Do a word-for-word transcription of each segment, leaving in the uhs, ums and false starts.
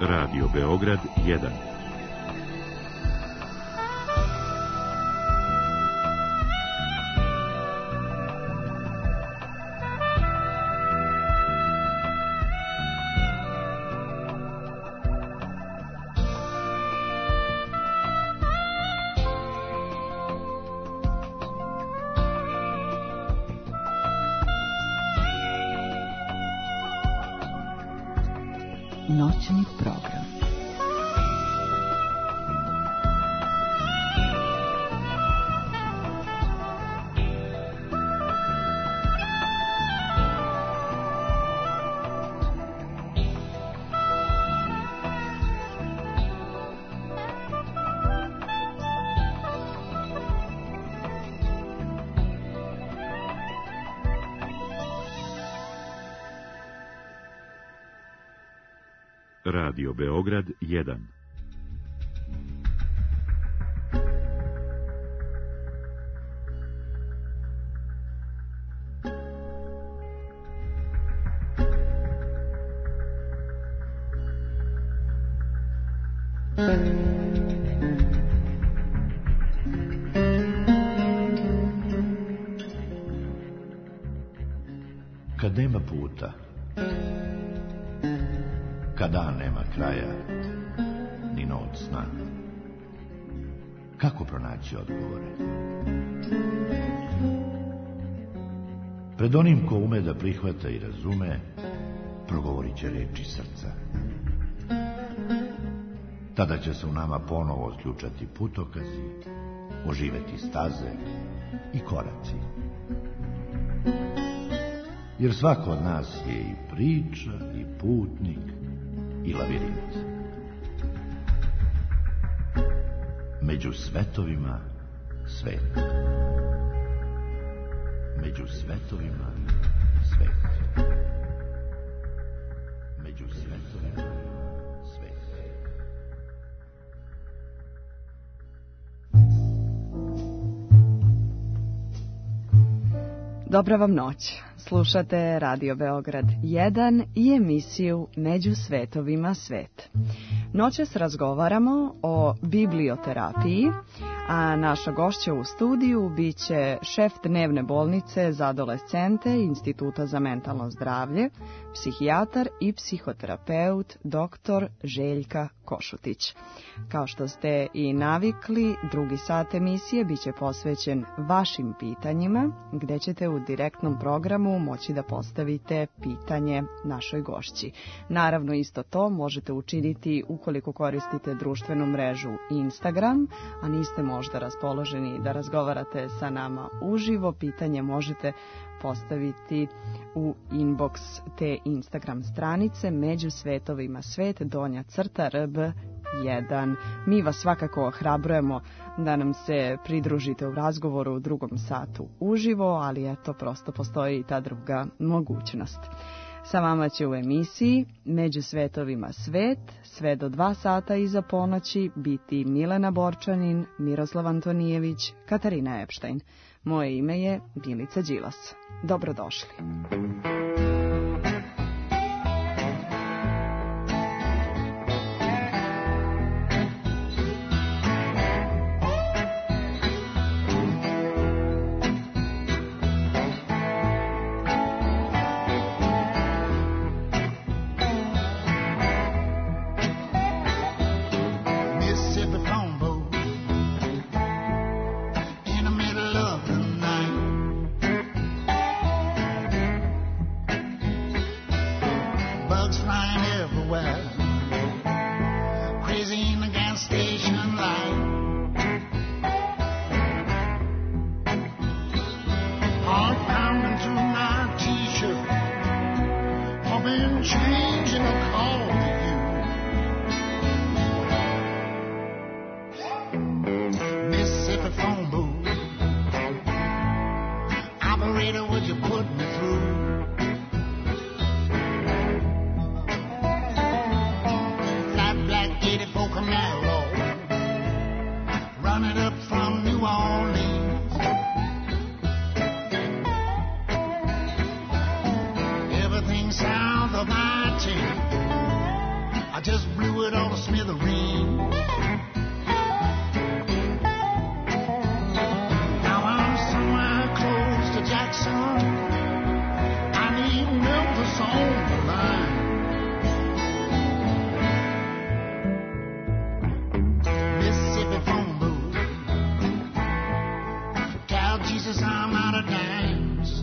Radio Beograd jedan. Noćni program. Radio Beograd jedan. Kad nema puta, kad dan nema kraja, ni noć sna, kako pronaći odgovore? Pred onim ko ume da prihvata i razume, progovorit će reči srca. Tada će se u nama ponovo sključati putokazi, oživeti staze i koraci. Jer svako od nas je i priča, i putnik, i lavirint. Među svetovima svet. Među svetovima svet. Među svetovima svet. Dobra vam noć. Slušate Radio Beograd jedan i emisiju Među svetovima svet. Noćas razgovaramo o biblioterapiji, a naša gošća u studiju biće šef dnevne bolnice za adolescente Instituta za mentalno zdravlje, psihijatar i psihoterapeut doktor Željka Košutić. Kao što ste i navikli, drugi sat emisije biće posvećen vašim pitanjima, gde ćete u direktnom programu moći da postavite pitanje našoj gošći. Naravno, isto to možete učiniti ukoliko koristite društvenu mrežu Instagram, a niste možda raspoloženi da razgovarate sa nama uživo. Pitanje možete postaviti u inbox te Instagram stranice Među svetovima svet, donja crta R B jedan. Mi vas svakako ohrabrujemo da nam se pridružite u razgovoru u drugom satu uživo, ali eto, prosto postoji i ta druga mogućnost. Sa vama će u emisiji Među svetovima svet sve do dva sata iza ponoći biti Milena Borčanin, Miroslav Antonijević, Katarina Epštajn. Moje ime je Bilica Đilas. Dobrodošli. I just blew it all to smithereens. Now I'm somewhere close to Jackson. I need Memphis on the line. Mississippi phone booth. Tell Jesus I'm out of dimes.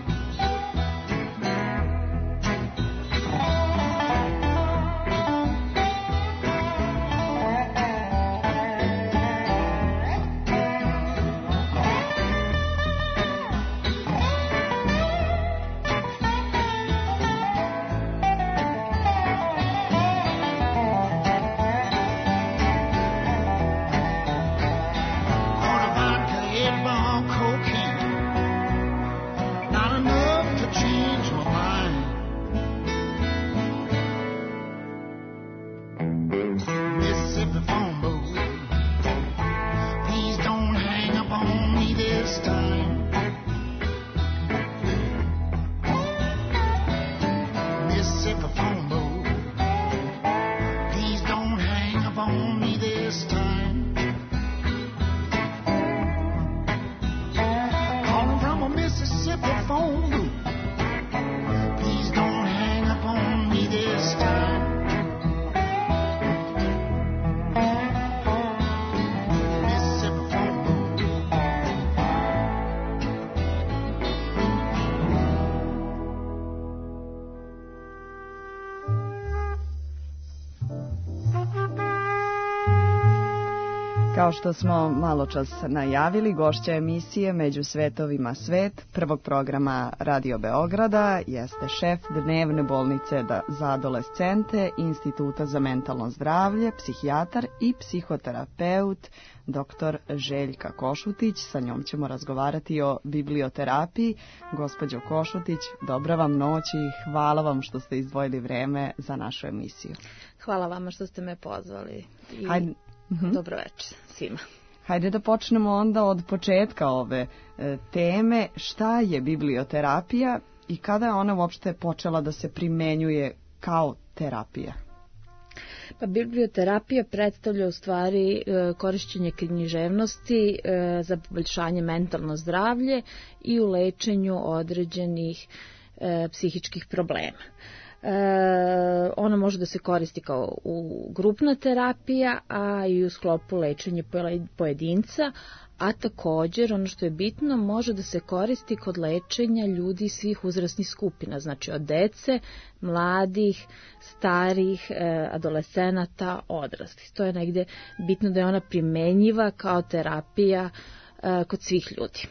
Kao što smo malo čas najavili, gošća emisije Među svetovima svet prvog programa Radio Beograda jeste šef dnevne bolnice za adolescente Instituta za mentalno zdravlje, psihijatar i psihoterapeut doktor Željka Košutić. Sa njom ćemo razgovarati o biblioterapiji. Gospođo Košutić, dobra vam noć i hvala vam što ste izdvojili vreme za našu emisiju. Hvala vama što ste me pozvali i Hajde. Mhm. Dobro večer svima. Hajde da počnemo onda od početka ove e, teme. Šta je biblioterapija i kada je ona uopšte počela da se primenjuje kao terapija? Pa biblioterapija predstavlja u stvari e, korišćenje književnosti e, za poboljšanje mentalno zdravlje i u lečenju određenih e, psihičkih problema. E, ona može da se koristi kao u grupna terapija, a i u sklopu lečenja pojedinca, a također ono što je bitno može da se koristi kod lečenja ljudi svih uzrasnih skupina, znači od dece, mladih, starih, e, adolescenata, odraslih. To je negde bitno da je ona primenjiva kao terapija e, kod svih ljudi.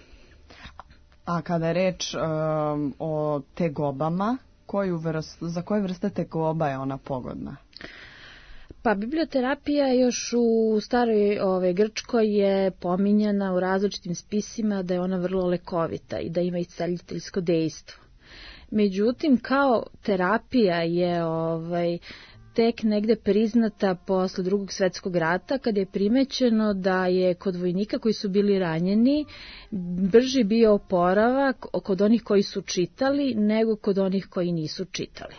A kada je reč um, o tegobama, koju vrst, za koje vrste tegoba je ona pogodna? Pa biblioterapija još u staroj ove, Grčkoj je pominjana u različitim spisima da je ona vrlo lekovita i da ima isceljiteljsko dejstvo. Međutim, kao terapija je ovaj, tek negde priznata posle drugog svetskog rata, kada je primećeno da je kod vojnika koji su bili ranjeni brži bio oporavak kod onih koji su čitali nego kod onih koji nisu čitali.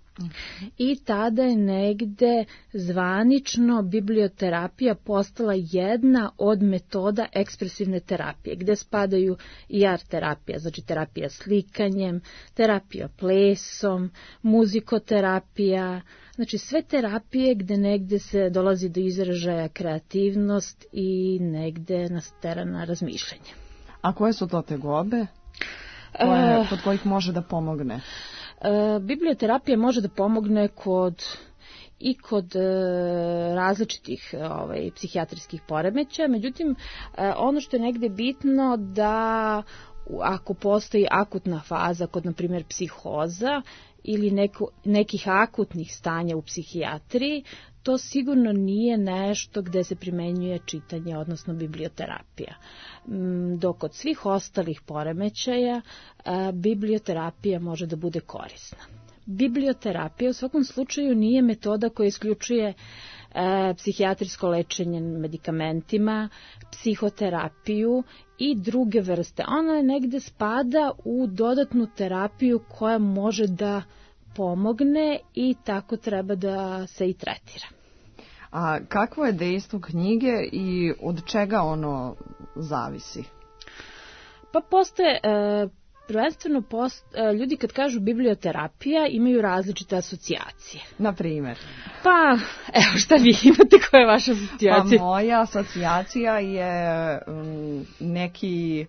I tada je negde zvanično biblioterapija postala jedna od metoda ekspresivne terapije, gde spadaju i art terapija, znači terapija slikanjem, terapija plesom, muzikoterapija, znači sve terapije gde negde se dolazi do izražaja kreativnost i negde nasterana razmišljanje. A koje su to tegobe koje, uh, kod kojih može da pomogne? E, biblioterapija može da pomogne kod i kod e, različitih ovaj, psihijatrijskih poremećaja, međutim e, ono što je negde bitno da ako postoji akutna faza kod na primjer psihoza ili neko, nekih akutnih stanja u psihijatriji, to sigurno nije nešto gde se primenjuje čitanje, odnosno biblioterapija. Dok kod svih ostalih poremećaja biblioterapija može da bude korisna. Biblioterapija u svakom slučaju nije metoda koja isključuje psihijatrijsko lečenje medikamentima, psihoterapiju i druge vrste. Ona negde spada u dodatnu terapiju koja može da pomogne i tako treba da se i tretira. A kakvo je dejstvo knjige i od čega ono zavisi? Pa postoje, e, prvenstveno post, e, ljudi kad kažu biblioterapija imaju različite asocijacije. Na primjer? Pa, evo šta vi imate, koja je vaša asocijacija? Pa moja asocijacija je um, neki,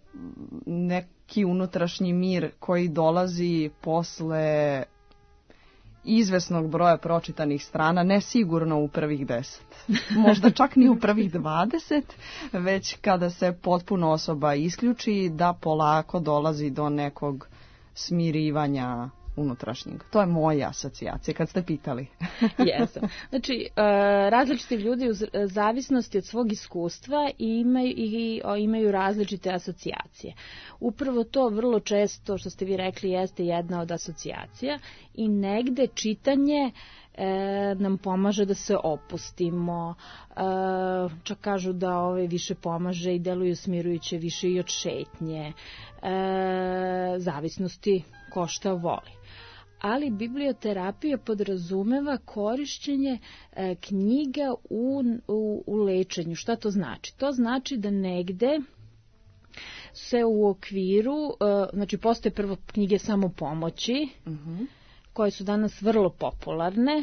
neki unutrašnji mir koji dolazi posle izvesnog broja pročitanih strana, ne sigurno u prvih deset. Možda čak ni u prvih dvadeset, već kada se potpuno osoba isključi, da polako dolazi do nekog smirivanja unutrašnjeg. To je moja asocijacija, kad ste pitali. Jesam. Znači, različiti ljudi u zavisnosti od svog iskustva imaju, i imaju različite asocijacije. Upravo to vrlo često, što ste vi rekli, jeste jedna od asocijacija i negde čitanje e, nam pomaže da se opustimo. E, čak kažu da ove više pomaže i deluju smirujuće više i od šetnje. E, zavisnosti ko šta voli. Ali biblioterapija podrazumeva korišćenje e, knjiga u, u, u lečenju. Šta to znači? To znači da negde se u okviru, e, znači postoje prvo knjige samopomoći, uh-huh. koje su danas vrlo popularne,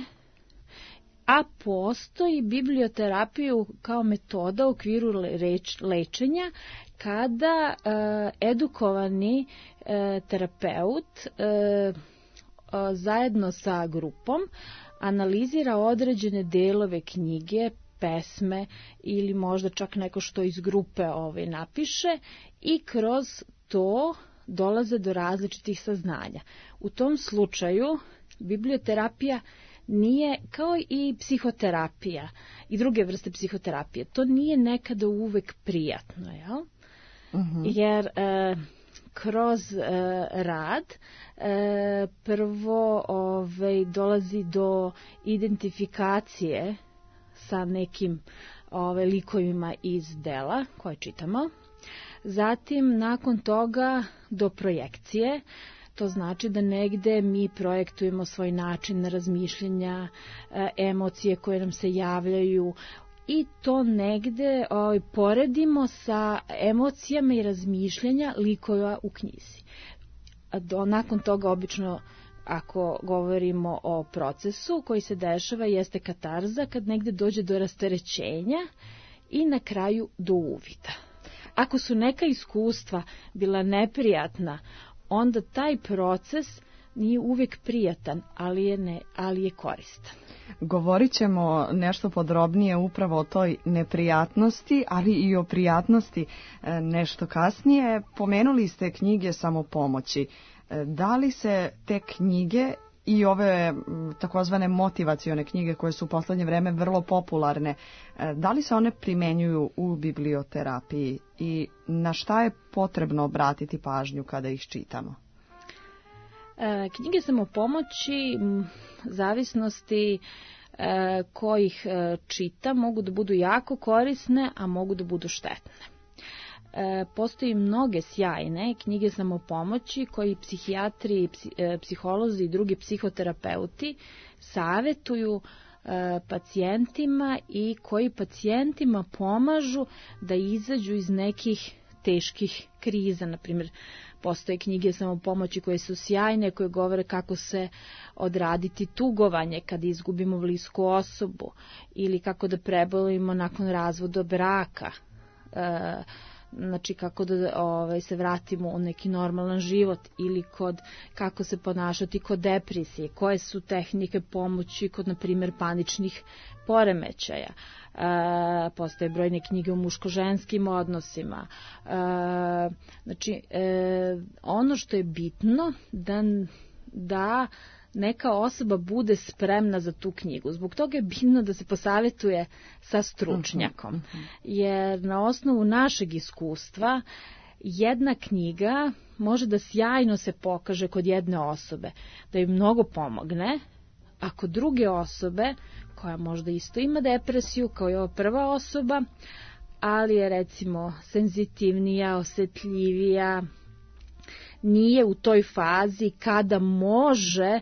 a postoji biblioterapiju kao metoda u okviru leč, lečenja kada e, edukovani e, terapeut e, zajedno sa grupom analizira određene delove knjige, pesme ili možda čak neko što iz grupe ove napiše i kroz to dolaze do različitih saznanja. U tom slučaju biblioterapija nije kao i psihoterapija i druge vrste psihoterapije. To nije nekada uvek prijatno, jel? Uh-huh. Jer e, kroz e, rad e, prvo ovaj, dolazi do identifikacije sa nekim ovaj, likovima iz dela koje čitamo. Zatim, nakon toga, do projekcije. To znači da negde mi projektujemo svoj način razmišljanja, e, emocije koje nam se javljaju i to negde ovaj, poredimo sa emocijama i razmišljanja likova u knjizi. Do, nakon toga obično, ako govorimo o procesu koji se dešava, jeste katarza kad negde dođe do rasterećenja i na kraju do uvida. Ako su neka iskustva bila neprijatna, onda taj proces nije uvijek prijatan, ali je, ne, ali je koristan. Govorit ćemo nešto podrobnije upravo o toj neprijatnosti, ali i o prijatnosti nešto kasnije. Pomenuli ste knjige samopomoći. Da li se te knjige i ove takozvane motivacione knjige koje su u poslednje vreme vrlo popularne, da li se one primenjuju u biblioterapiji i na šta je potrebno obratiti pažnju kada ih čitamo? E, knjige samopomoći, zavisnosti e, kojih e, čita, mogu da budu jako korisne, a mogu da budu štetne. E, postoji mnoge sjajne knjige samopomoći koji psihijatri, psi, e, psiholozi i drugi psihoterapeuti savetuju e, pacijentima i koji pacijentima pomažu da izađu iz nekih teških kriza. Na primjer, postoje knjige samopomoći koje su sjajne, koje govore kako se odraditi tugovanje kad izgubimo blisku osobu ili kako da prebolimo nakon razvoda braka. E, znači kako da ovaj, se vratimo u neki normalan život ili kod kako se ponašati kod depresije, koje su tehnike pomoći kod, na primjer, paničnih poremećaja. E, postoje brojne knjige o muško-ženskim odnosima. E, znači, e, ono što je bitno da, da neka osoba bude spremna za tu knjigu. Zbog toga je bitno da se posavetuje sa stručnjakom. Jer na osnovu našeg iskustva jedna knjiga može da sjajno se pokaže kod jedne osobe, da joj mnogo pomogne, a kod druge osobe, koja možda isto ima depresiju kao i ova prva osoba, ali je recimo senzitivnija, osetljivija, nije u toj fazi kada može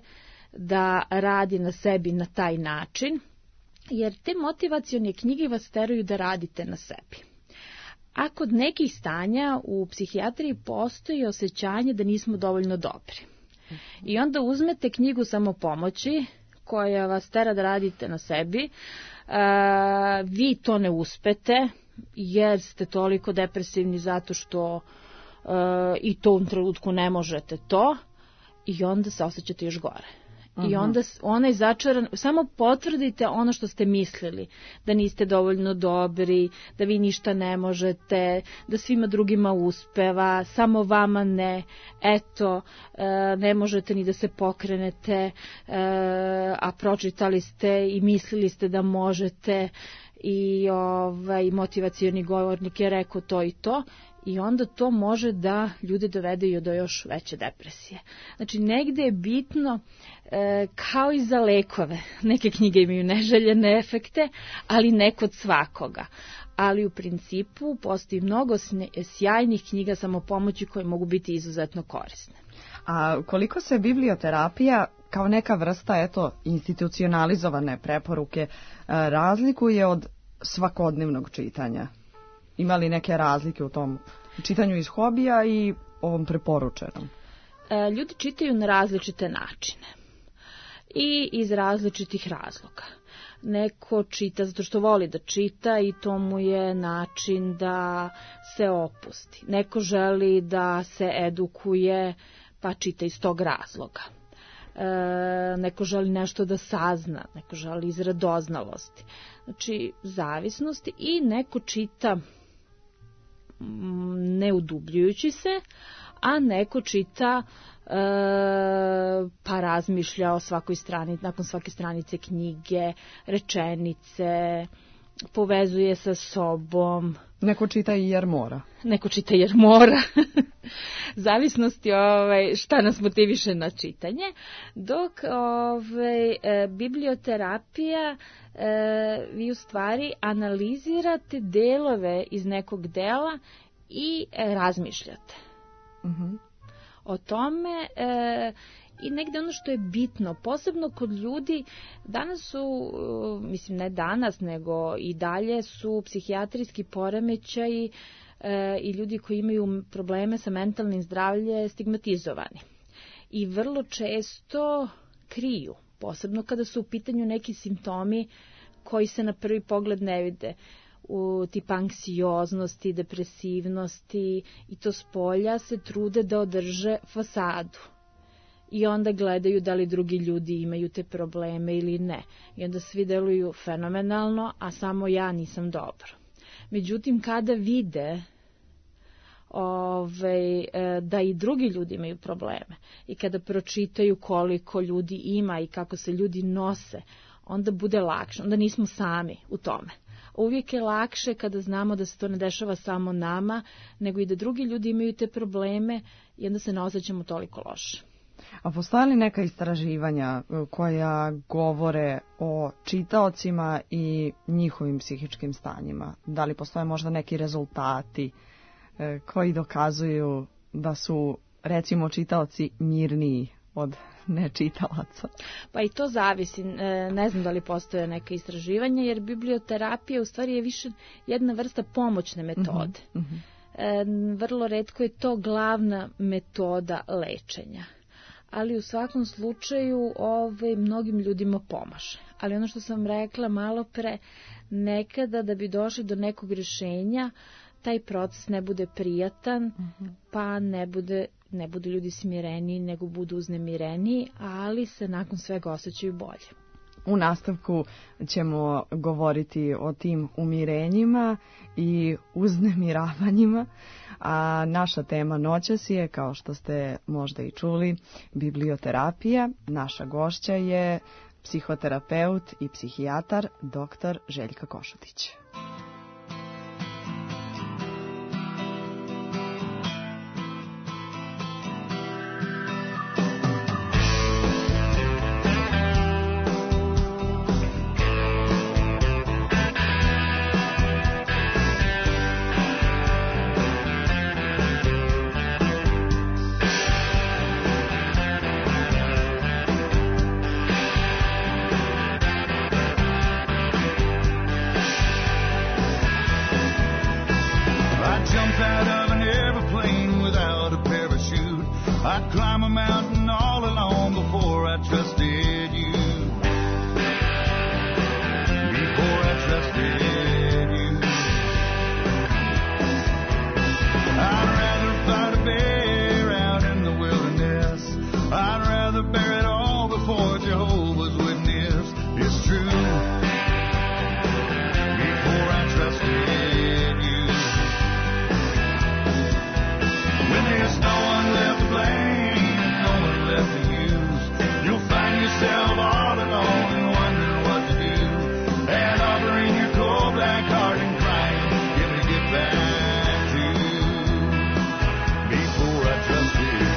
da radi na sebi na taj način, jer te motivacione knjige vas teraju da radite na sebi. A kod nekih stanja u psihijatriji postoji osjećanje da nismo dovoljno dobri. I onda uzmete knjigu samopomoći koja vas tera da radite na sebi, uh, vi to ne uspete jer ste toliko depresivni zato što uh, i to u trenutku ne možete to i onda se osjećate još gore. Aha. I onda onaj začaran, samo potvrdite ono što ste mislili, da niste dovoljno dobri, da vi ništa ne možete, da svima drugima uspeva, samo vama ne, eto, ne možete ni da se pokrenete, a pročitali ste i mislili ste da možete i ovaj motivacioni govornik je rekao to i to. I onda to može da ljude dovede i do još veće depresije. Znači, negde je bitno, e, kao i za lekove, neke knjige imaju neželjene efekte, ali ne kod svakoga. Ali u principu postoji mnogo sjajnih knjiga samopomoći koje mogu biti izuzetno korisne. A koliko se biblioterapija kao neka vrsta eto, institucionalizovane preporuke razlikuje od svakodnevnog čitanja? Ima li neke razlike u tom čitanju iz hobija i ovom preporučenom? E, ljudi čitaju na različite načine i iz različitih razloga. Neko čita zato što voli da čita i to mu je način da se opusti. Neko želi da se edukuje pa čita iz tog razloga. E, neko želi nešto da sazna, neko želi iz radoznalosti. Znači, zavisnosti i neko čita ne udubljujući se, a neko čita e, pa razmišlja o svakoj strani, nakon svake stranice knjige, rečenice, povezuje sa sobom. Neko čita i jer mora. Neko čita jer mora. Zavisnosti ovaj, šta nas motiviše na čitanje, dok ovaj, e, biblioterapija e, vi u stvari analizirate delove iz nekog dela i e, razmišljate. Uh-huh. O tome e, i negde ono što je bitno, posebno kod ljudi, danas su, mislim ne danas, nego i dalje su psihijatrijski poremećaji e, i ljudi koji imaju probleme sa mentalnim zdravljem stigmatizovani. I vrlo često kriju, posebno kada su u pitanju neki simptomi koji se na prvi pogled ne vide, u tipa anksioznosti, depresivnosti i to spolja se trude da održe fasadu. I onda gledaju da li drugi ljudi imaju te probleme ili ne. I onda svi deluju fenomenalno, a samo ja nisam dobro. Međutim, kada vide ovaj, da i drugi ljudi imaju probleme i kada pročitaju koliko ljudi ima i kako se ljudi nose, onda bude lakše, onda nismo sami u tome. Uvijek je lakše kada znamo da se to ne dešava samo nama, nego i da drugi ljudi imaju te probleme i onda se ne osjećamo toliko loše. A postoje li neka istraživanja koja govore o čitaocima i njihovim psihičkim stanjima? Da li postoje možda neki rezultati koji dokazuju da su, recimo, čitaoci mirniji od nečitalaca? Pa i to zavisi. Ne znam da li postoje neka istraživanja, jer biblioterapija u stvari je više jedna vrsta pomoćne metode. Uh-huh. Uh-huh. Vrlo retko je to glavna metoda lečenja. Ali u svakom slučaju ovaj, mnogim ljudima pomaže. Ali ono što sam rekla malo pre, nekada da bi došli do nekog rješenja, taj proces ne bude prijatan, uh-huh. pa ne bude, ne budu ljudi smireniji, nego budu uznemireniji, ali se nakon svega osjećaju bolje. U nastavku ćemo govoriti o tim umirenjima i uznemiravanjima, a naša tema noćas je, kao što ste možda i čuli, biblioterapija. Naša gošća je psihoterapeut i psihijatar doktor Željka Košutić. rather bear it all before Jehovah's Witness. It's true. Before I trusted you. When there's no one left to blame, no one left to use, you'll find yourself all alone and wondering what to do. And offering your cold black heart and crying, can we get back to you? Before I trusted you.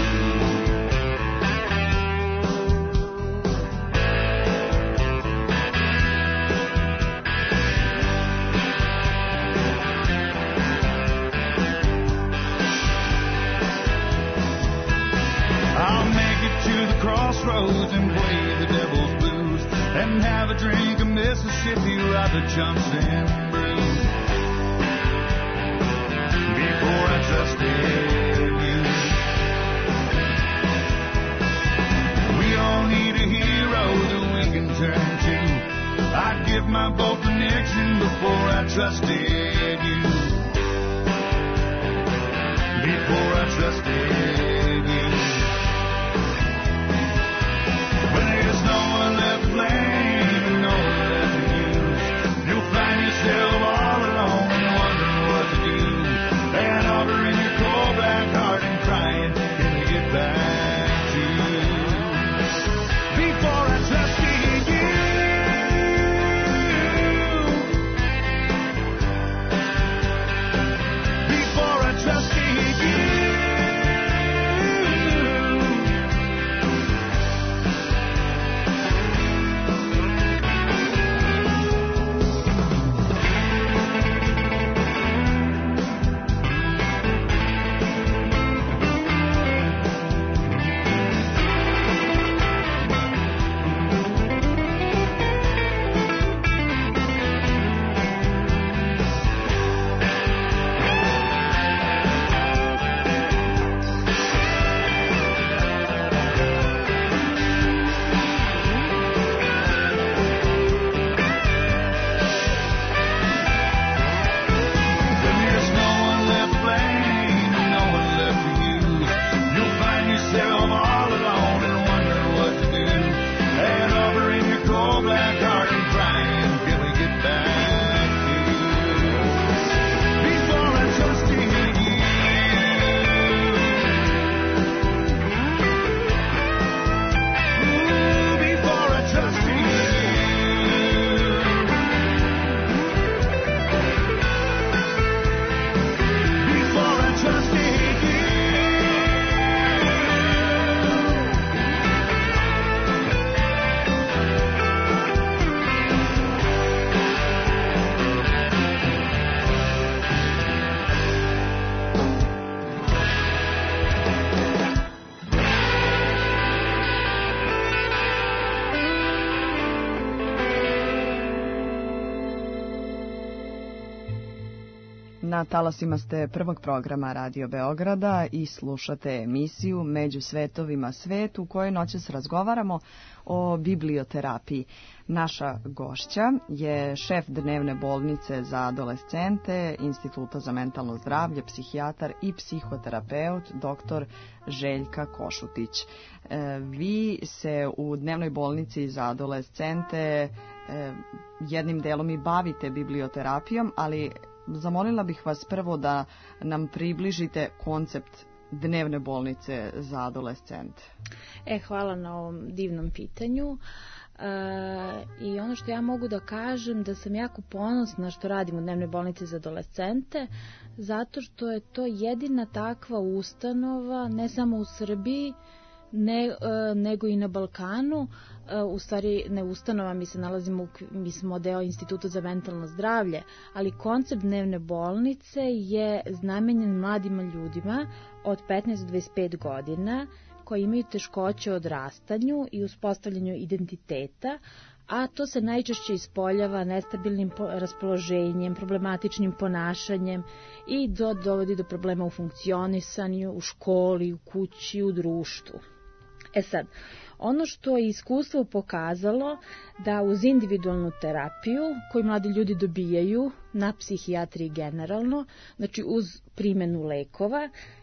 Crossroads and play the devil's blues and have a drink of Mississippi right the chumps and brews. Before I trusted you. We all need a hero that we can turn to. I'd give my vote for Nixon before I trusted you. Before I trusted you. No one left to blame and no one left to use. You'll find yourself all alone and wondering what to do. And offering your cold black heart and crying, can we get back to you? Before I trusted you. Before I trusted you. Na talasima ste prvog programa Radio Beograda i slušate emisiju Među svetovima svet u kojoj noćas razgovaramo o biblioterapiji. Naša gošća je šef dnevne bolnice za adolescente Instituta za mentalno zdravlje, psihijatar i psihoterapeut doktor Željka Košutić. Vi se u dnevnoj bolnici za adolescente jednim delom i bavite biblioterapijom, ali zamolila bih vas prvo da nam približite koncept dnevne bolnice za adolescente. E, hvala na ovom divnom pitanju. E, I ono što ja mogu da kažem, da sam jako ponosna što radim u dnevnoj bolnici za adolescente, zato što je to jedina takva ustanova, ne samo u Srbiji, Ne, nego i na Balkanu. U stvari ne ustanova, mi se nalazimo, mi smo deo Instituta za mentalno zdravlje, ali koncept dnevne bolnice je namenjen mladim ljudima od petnaest do dvadeset pet godina koji imaju teškoće u odrastanju i uspostavljanju identiteta, a to se najčešće ispoljava nestabilnim raspoloženjem, problematičnim ponašanjem i do, dovodi do problema u funkcionisanju, u školi, u kući, u društvu. E sad, ono što je iskustvo pokazalo da uz individualnu terapiju koju mladi ljudi dobijaju na psihijatriji generalno, znači uz primjenu lekova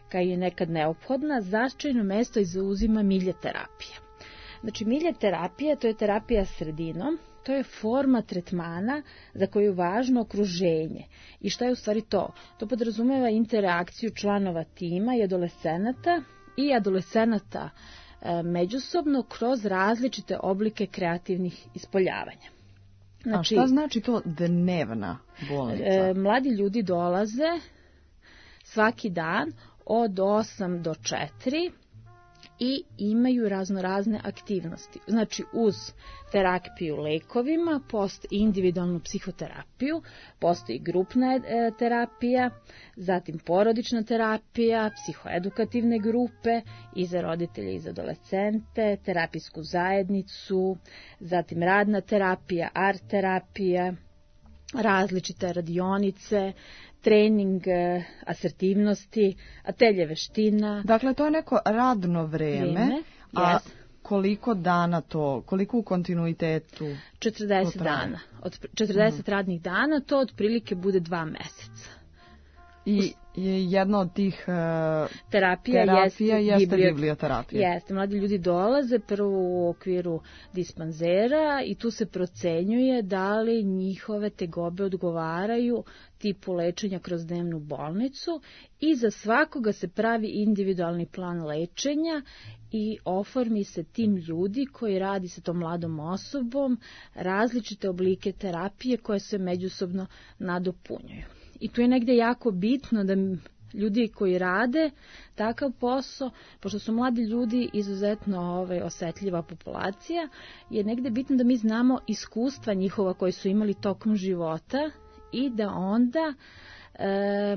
kao je nekad neophodna, značajno mesto i zauzima milje terapija. Znači, milje terapija, to je terapija sredinom, to je forma tretmana za koju je važno okruženje. I šta je u stvari to? To podrazumeva interakciju članova tima i adolescenata i adolescenata e, međusobno kroz različite oblike kreativnih ispoljavanja. Znači, a šta znači to dnevna bolnica? E, mladi ljudi dolaze svaki dan od osam do četiri i imaju raznorazne aktivnosti. Znači, uz terapiju lekovima, postoji individualnu psihoterapiju, postoji grupna e, terapija, zatim porodična terapija, psihoedukativne grupe i za roditelje i za adolescente, terapijsku zajednicu, zatim radna terapija, art terapija, različite radionice, trening asertivnosti, atelje veština. Dakle, to je neko radno vreme, vreme a yes. koliko dana to, koliko u kontinuitetu? četrdeset dana. Od četrdeset uh-huh. radnih dana to otprilike bude dva meseca. I je jedna od tih uh, terapija, terapija jeste, jeste biblioterapija. Jeste, mladi ljudi dolaze prvo u okviru dispanzera i tu se procenjuje da li njihove tegobe odgovaraju tipu lečenja kroz dnevnu bolnicu i za svakoga se pravi individualni plan lečenja i oformi se tim ljudi koji radi sa tom mladom osobom različite oblike terapije koje se međusobno nadopunjuju. I tu je negde jako bitno da ljudi koji rade takav posao, pošto su mladi ljudi izuzetno ovaj, osetljiva populacija, je negde bitno da mi znamo iskustva njihova koje su imali tokom života i da onda, e,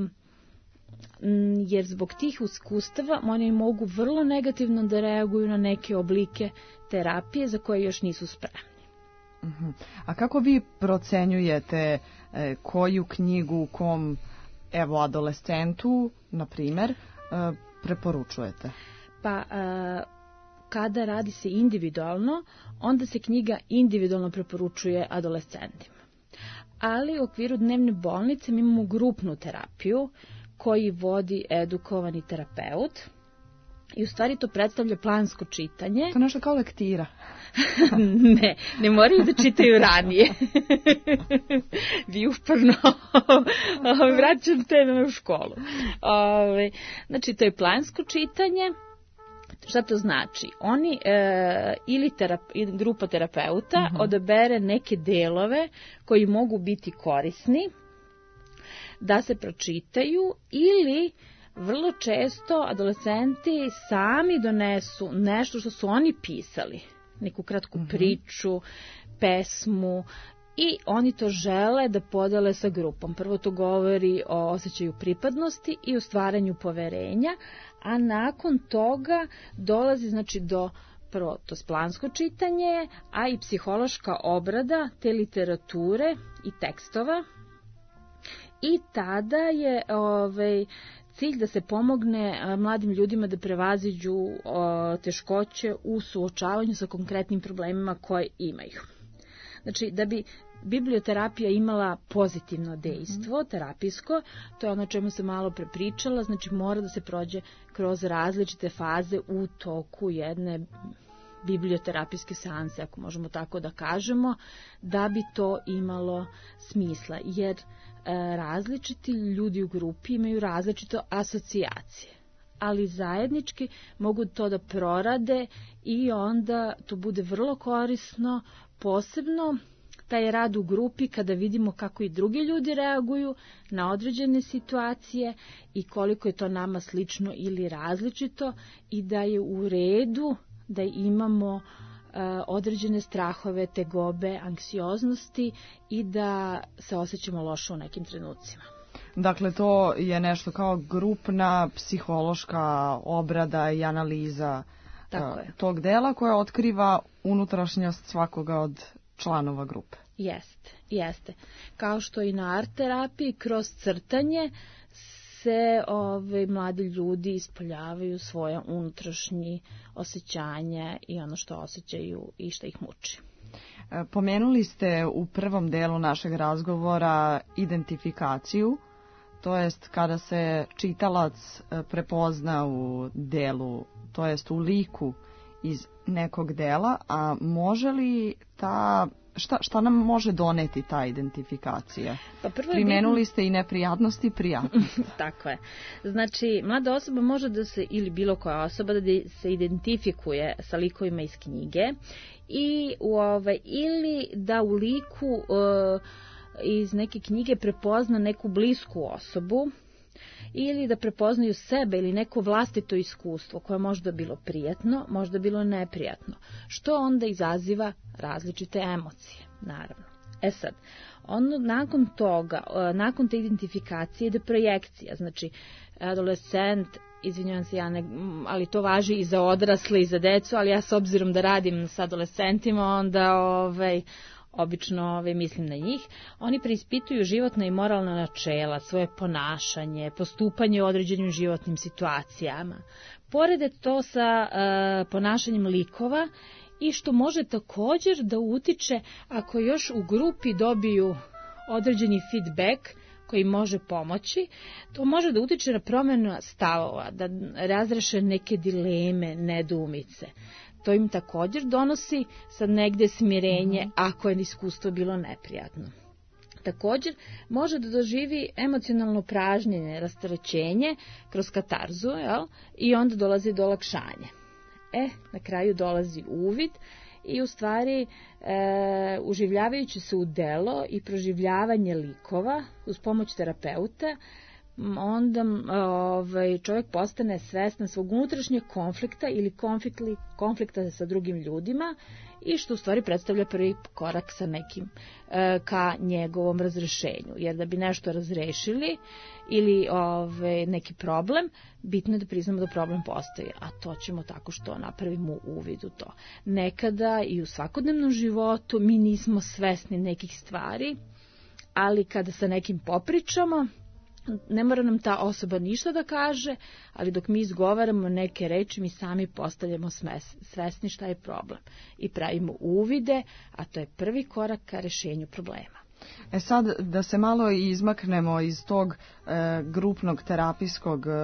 jer zbog tih iskustava oni mogu vrlo negativno da reaguju na neke oblike terapije za koje još nisu spremni. Uh-huh. A kako vi procenjujete e, koju knjigu kom evo adolescentu, na primjer, e, preporučujete? Pa e, kada radi se individualno, onda se knjiga individualno preporučuje adolescentima. Ali u okviru dnevne bolnice mi imamo grupnu terapiju koji vodi edukovani terapeut. I u stvari to predstavlja plansko čitanje. To je nešto kao lektira. ne, ne moraju da čitaju ranije. Vi uporno vraćam teme u školu. Ove, znači, to je plansko čitanje. Šta to znači? Oni e, ili terap, grupa terapeuta uh-huh. odabere neke delove koji mogu biti korisni da se pročitaju ili vrlo često adolescenti sami donesu nešto što su oni pisali, neku kratku uh-huh. priču, pesmu i oni to žele da podele sa grupom. Prvo to govori o osjećaju pripadnosti i o stvaranju poverenja, a nakon toga dolazi znači do prvo to plansko čitanje, a i psihološka obrada te literature i tekstova. I tada je ovaj cilj da se pomogne mladim ljudima da prevaziđu o, teškoće u suočavanju sa konkretnim problemima koje imaju. Znači, da bi biblioterapija imala pozitivno dejstvo, terapijsko, to je ono čemu se malo prepričala, znači mora da se prođe kroz različite faze u toku jedne biblioterapijske seanse, ako možemo tako da kažemo, da bi to imalo smisla, jer e, različiti ljudi u grupi imaju različite asocijacije, ali zajednički mogu to da prorade i onda to bude vrlo korisno, posebno taj rad u grupi kada vidimo kako i drugi ljudi reaguju na određene situacije i koliko je to nama slično ili različito i da je u redu da imamo uh, određene strahove, tegobe, anksioznosti i da se osjećamo loše u nekim trenucima. Dakle, to je nešto kao grupna psihološka obrada i analiza Tako uh, je. tog dela koja otkriva unutrašnjost svakoga od članova grupe. Jeste, jeste. Kao što i na art terapiji kroz crtanje se ove mladi ljudi ispoljavaju svoje unutrašnje osjećanja i ono što osjećaju i što ih muči. Pomenuli ste u prvom delu našeg razgovora identifikaciju to jest kada se čitalac prepozna u delu, to jest u liku iz nekog dela, a može li ta, šta, šta nam može doneti ta identifikacija? Pa prvo Primenuli bitno... ste i neprijatnosti i prijatnosti. Tako je. Znači, mlada osoba može da se, ili bilo koja osoba, da se identifikuje sa likovima iz knjige i u ovaj, ili da u liku uh, iz neke knjige prepozna neku blisku osobu, ili da prepoznaju sebe ili neko vlastito iskustvo koje možda bilo prijatno, možda bilo neprijatno, što onda izaziva različite emocije, naravno. E sad, ono, nakon toga, nakon te identifikacije ide projekcija, znači adolescent, izvinjavam se ja, ne, ali to važi i za odrasle i za decu, ali ja s obzirom da radim s adolescentima, onda ovaj, obično ovaj, mislim na njih, oni preispituju životna i moralna načela, svoje ponašanje, postupanje u određenim životnim situacijama. Porede to sa uh, ponašanjem likova i što može također da utiče ako još u grupi dobiju određeni feedback koji može pomoći, to može da utiče na promjenu stavova, da razreše neke dileme, nedoumice. To im također donosi sad negde smirenje ako je iskustvo bilo neprijatno. Također može da doživi emocionalno pražnjenje, rasterećenje kroz katarzu, jel? I onda dolazi do olakšanja. E, na kraju dolazi uvid i u stvari e, uživljavajući se u delo i proživljavanje likova uz pomoć terapeuta, onda ovaj, čovjek postane svestan svog unutrašnjeg konflikta ili konflikta, konflikta sa drugim ljudima i što u stvari predstavlja prvi korak sa nekim e, ka njegovom razrešenju. Jer da bi nešto razrešili ili ovaj, neki problem, bitno je da priznamo da problem postoji, a to ćemo tako što napravimo uvid u to. Nekada i u svakodnevnom životu mi nismo svesni nekih stvari, ali kada sa nekim popričamo, ne mora nam ta osoba ništa da kaže, ali dok mi izgovaramo neke reči, mi sami postavljamo svesni šta je problem i pravimo uvide, a to je prvi korak ka rešenju problema. E sad, da se malo izmaknemo iz tog e, grupnog terapijskog e,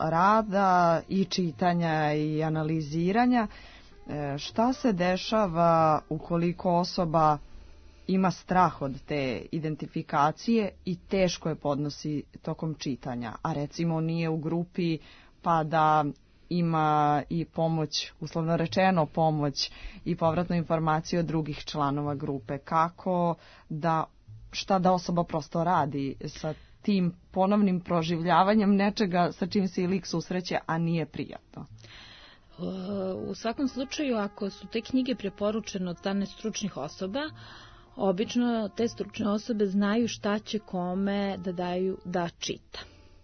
rada i čitanja i analiziranja, e, šta se dešava ukoliko osoba ima strah od te identifikacije i teško je podnosi tokom čitanja, a recimo nije u grupi pa da ima i pomoć, uslovno rečeno pomoć i povratnu informaciju od drugih članova grupe. Kako da, šta da osoba prosto radi sa tim ponovnim proživljavanjem nečega sa čim se i lik susreće, a nije prijatno? U svakom slučaju, ako su te knjige preporučene od strane stručnih osoba, obično te stručne osobe znaju šta će kome da daju da čita.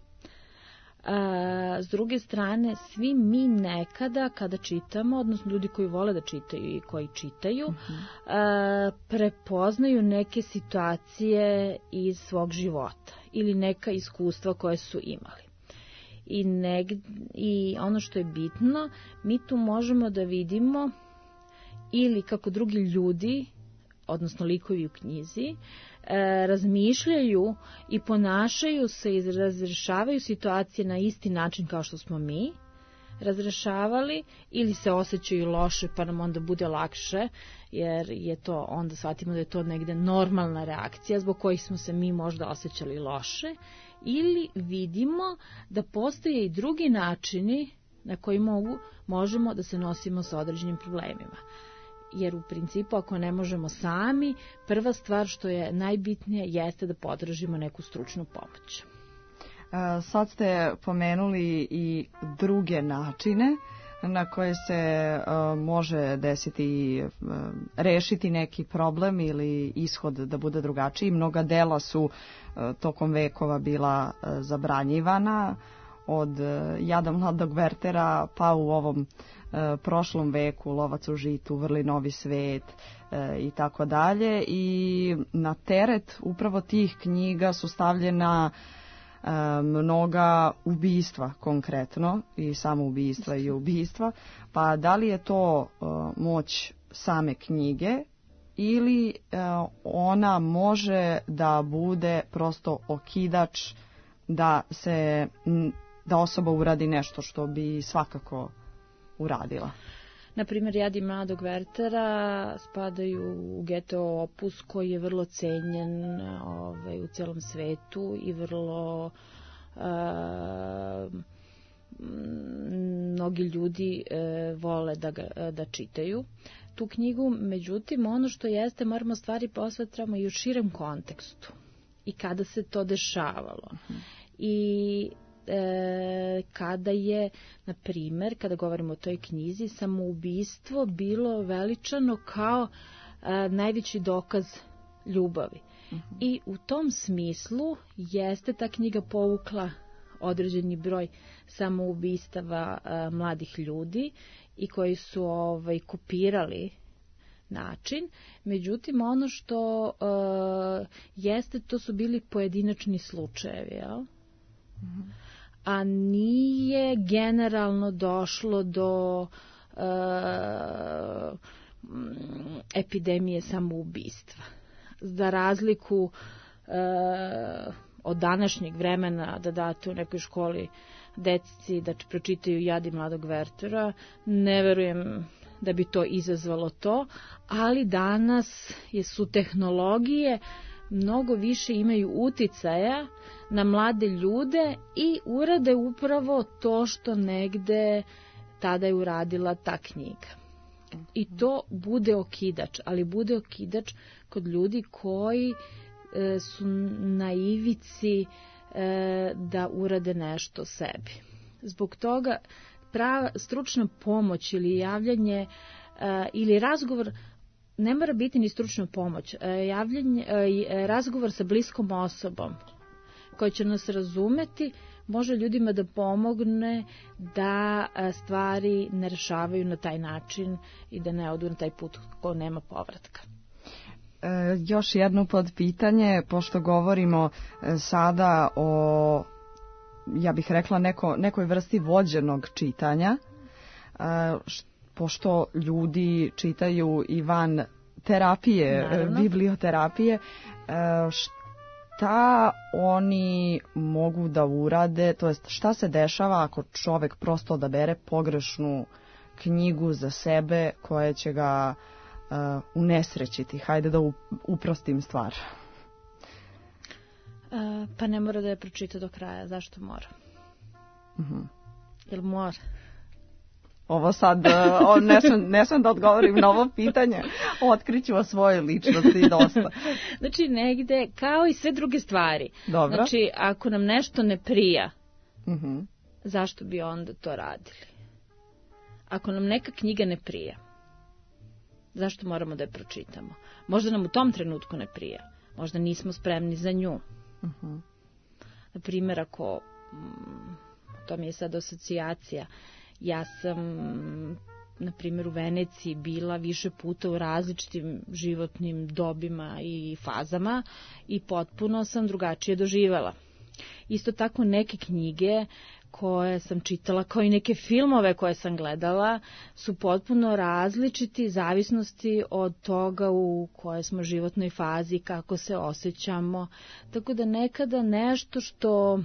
A, s druge strane, svi mi nekada kada čitamo, odnosno ljudi koji vole da čitaju i koji čitaju, uh-huh. a, prepoznaju neke situacije iz svog života ili neka iskustva koje su imali. I, neg, I ono što je bitno, mi tu možemo da vidimo ili kako drugi ljudi, odnosno likovi u knjizi, e, razmišljaju i ponašaju se i razrešavaju situacije na isti način kao što smo mi razrešavali, ili se osjećaju loše pa nam onda bude lakše, jer je to, onda shvatimo da je to negde normalna reakcija zbog kojih smo se mi možda osjećali loše, ili vidimo da postoje i drugi načini na koji mogu, možemo da se nosimo sa određenim problemima. Jer u principu ako ne možemo sami, prva stvar što je najbitnije jeste da potražimo neku stručnu pomoć. Sad ste pomenuli i druge načine na koje se uh, može desiti i uh, rešiti neki problem ili ishod da bude drugačiji. Mnoga dela su uh, tokom vekova bila uh, zabranjivana, od uh, Jada mladog Wertera pa u ovom uh, prošlom veku Lovac u žitu, Vrli novi svet uh, i tako dalje. I na teret upravo tih knjiga su stavljena mnoga ubistva konkretno, i samo ubistva i ubistva, pa da li je to uh, moć same knjige ili uh, ona može da bude prosto okidač da se da osoba uradi nešto što bi svakako uradila? Na primjer, Jadi mladog Wertera spadaju u Goetheov opus koji je vrlo cenjen ovaj, u cijelom svetu i vrlo uh, mnogi ljudi uh, vole da, ga, da čitaju tu knjigu. Međutim, ono što jeste, moramo stvari posmatramo i u širem kontekstu i kada se to dešavalo. Uh-huh. I E, kada je, na primjer, kada govorimo o toj knjizi, samoubistvo bilo veličano kao e, najveći dokaz ljubavi. Uh-huh. I u tom smislu jeste ta knjiga povukla određeni broj samoubistava e, mladih ljudi i koji su ovaj, kopirali način. Međutim, ono što e, jeste, to su bili pojedinačni slučajevi, jel? Uh-huh. A nije generalno došlo do e, epidemije samoubistva. Za razliku e, od današnjeg vremena da date u nekoj školi deci da pročitaju Jadi mladog Wertera, ne verujem da bi to izazvalo to, ali danas su tehnologije mnogo više imaju uticaja na mlade ljude i urade upravo to što negde tada je uradila ta knjiga. I to bude okidač, ali bude okidač kod ljudi koji e, su na ivici e, da urade nešto sebi. Zbog toga prava, stručna pomoć ili javljanje e, ili razgovor, ne mora biti ni stručna pomoć, javljanje, razgovor sa bliskom osobom koji će nas razumeti, može ljudima da pomogne da stvari ne rešavaju na taj način i da ne odu na taj put ko nema povratka. E, još jedno podpitanje, pošto govorimo sada o, ja bih rekla, neko, nekoj vrsti vođenog čitanja, e, pošto ljudi čitaju i van terapije, naravno, biblioterapije, šta oni mogu da urade, to jest šta se dešava ako čovek prosto odabere pogrešnu knjigu za sebe koja će ga uh, unesrećiti? Hajde da uprostim stvar. Uh, pa ne mora da je pročita do kraja. Zašto mora? Uh-huh. Jel mora? Ovo sad, o, ne, sam, ne sam da odgovorim na ovo pitanje, otkriću o svojoj ličnosti dosta. Znači, negde, kao i sve druge stvari. Dobro. Znači, ako nam nešto ne prija, uh-huh, zašto bi onda to radili? Ako nam neka knjiga ne prija, zašto moramo da je pročitamo? Možda nam u tom trenutku ne prija, možda nismo spremni za nju. Uh-huh. Na primjer, ako, to mi je sad asocijacija, ja sam, na primjer, u Veneciji bila više puta u različitim životnim dobima i fazama i potpuno sam drugačije doživjela. Isto tako neke knjige koje sam čitala, kao i neke filmove koje sam gledala, su potpuno različiti zavisnosti od toga u kojoj smo životnoj fazi, kako se osjećamo. Tako da nekada nešto što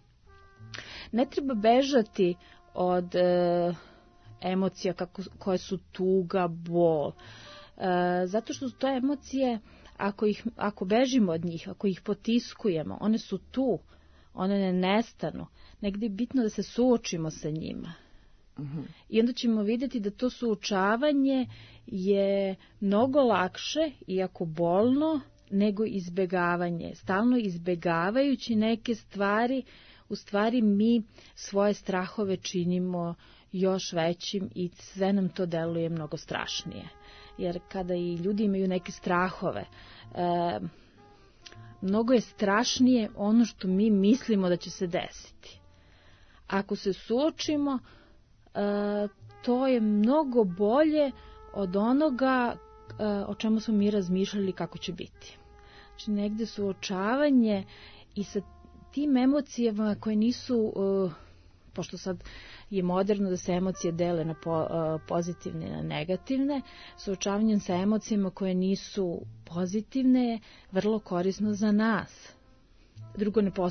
ne treba bežati od e, emocija kako, koje su tuga, bol. E, zato što su to emocije, ako, ih, ako bežimo od njih, ako ih potiskujemo, one su tu, one ne nestanu. Negdje je bitno da se suočimo sa njima. Uh-huh. I onda ćemo vidjeti da to suočavanje je mnogo lakše, iako bolno, nego izbegavanje. Stalno izbegavajući neke stvari, u stvari mi svoje strahove činimo još većim i sve nam to deluje mnogo strašnije. Jer kada i ljudi imaju neke strahove, e, mnogo je strašnije ono što mi mislimo da će se desiti. Ako se suočimo, e, to je mnogo bolje od onoga e, o čemu smo mi razmišljali kako će biti. Znači, negde suočavanje i sa tim emocijama koje nisu, uh, pošto sad je moderno da se emocije dele na po, uh, pozitivne i na negativne, suočavanjem sa emocijama koje nisu pozitivne je vrlo korisno za nas. Drugo, ne postoje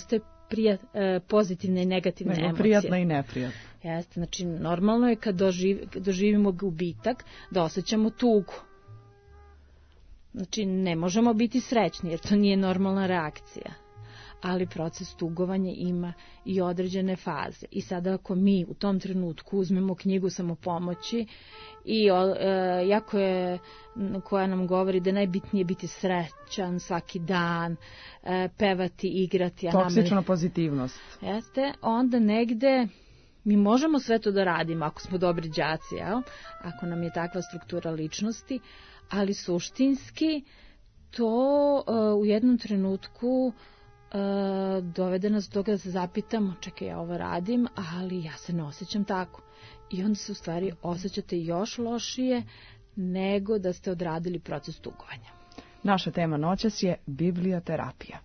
prijat, e, pozitivne i negativne nego emocije. prijatna i neprijatna. Jeste, znači normalno je kad doživ, doživimo gubitak da osjećamo tugu. Znači ne možemo biti srećni jer to nije normalna reakcija. Ali proces tugovanja ima i određene faze. I sada ako mi u tom trenutku uzmemo knjigu samopomoći i e, jako je, koja nam govori da je najbitnije biti srećan svaki dan, e, pevati, igrati. Toksična nama, pozitivnost. Jeste, onda negde mi možemo sve to da radimo ako smo dobri đaci, jel? Ako nam je takva struktura ličnosti, ali suštinski to e, u jednom trenutku Uh, dovede nas do toga da se zapitamo, čekaj, ja ovo radim, ali ja se ne osjećam tako. I onda se u stvari osjećate još lošije nego da ste odradili proces tugovanja. Naša tema noćas je biblioterapija.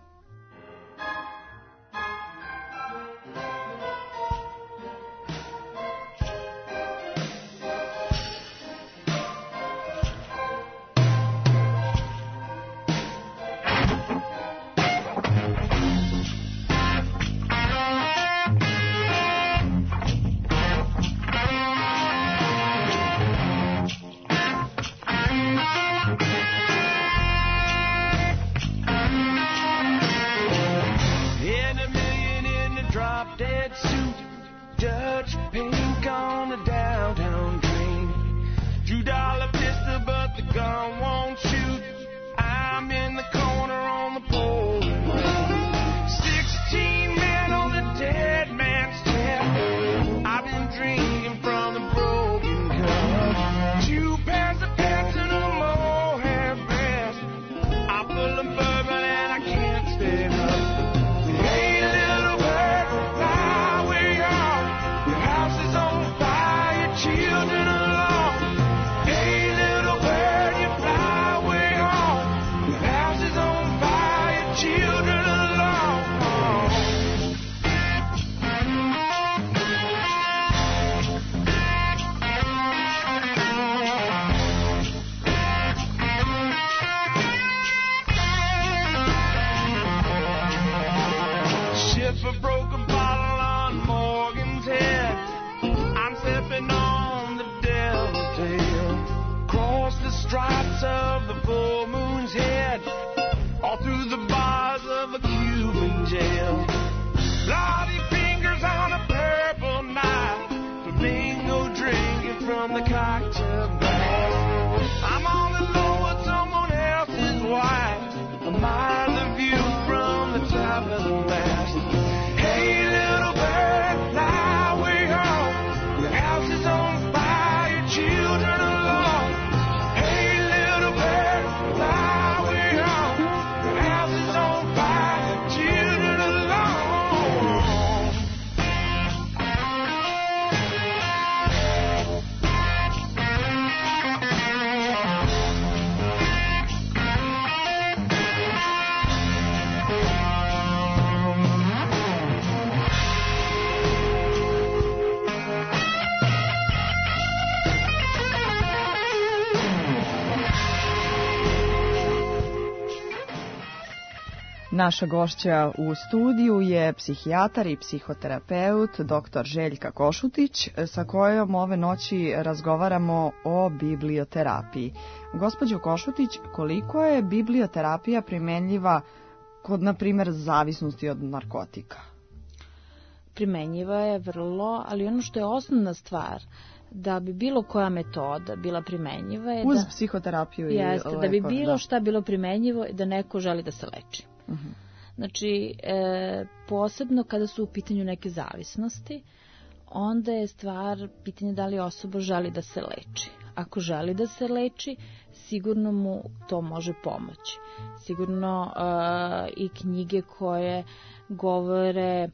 Naša gošća u studiju je psihijatar i psihoterapeut doktor Željka Košutić, sa kojom ove noći razgovaramo o biblioterapiji. Gospođo Košutić, koliko je biblioterapija primenljiva kod, na primjer, zavisnosti od narkotika? Primenjiva je vrlo, ali ono što je osnovna stvar, da bi bilo koja metoda bila primenjiva je uz da, psihoterapiju i jeste, lekove, da bi bilo da. šta bilo primenjivo da neko želi da se leči. Uh-huh. Znači, e, posebno kada su u pitanju neke zavisnosti, onda je stvar pitanje da li osoba želi da se leči. Ako želi da se leči, sigurno mu to može pomoći. Sigurno e, i knjige koje govore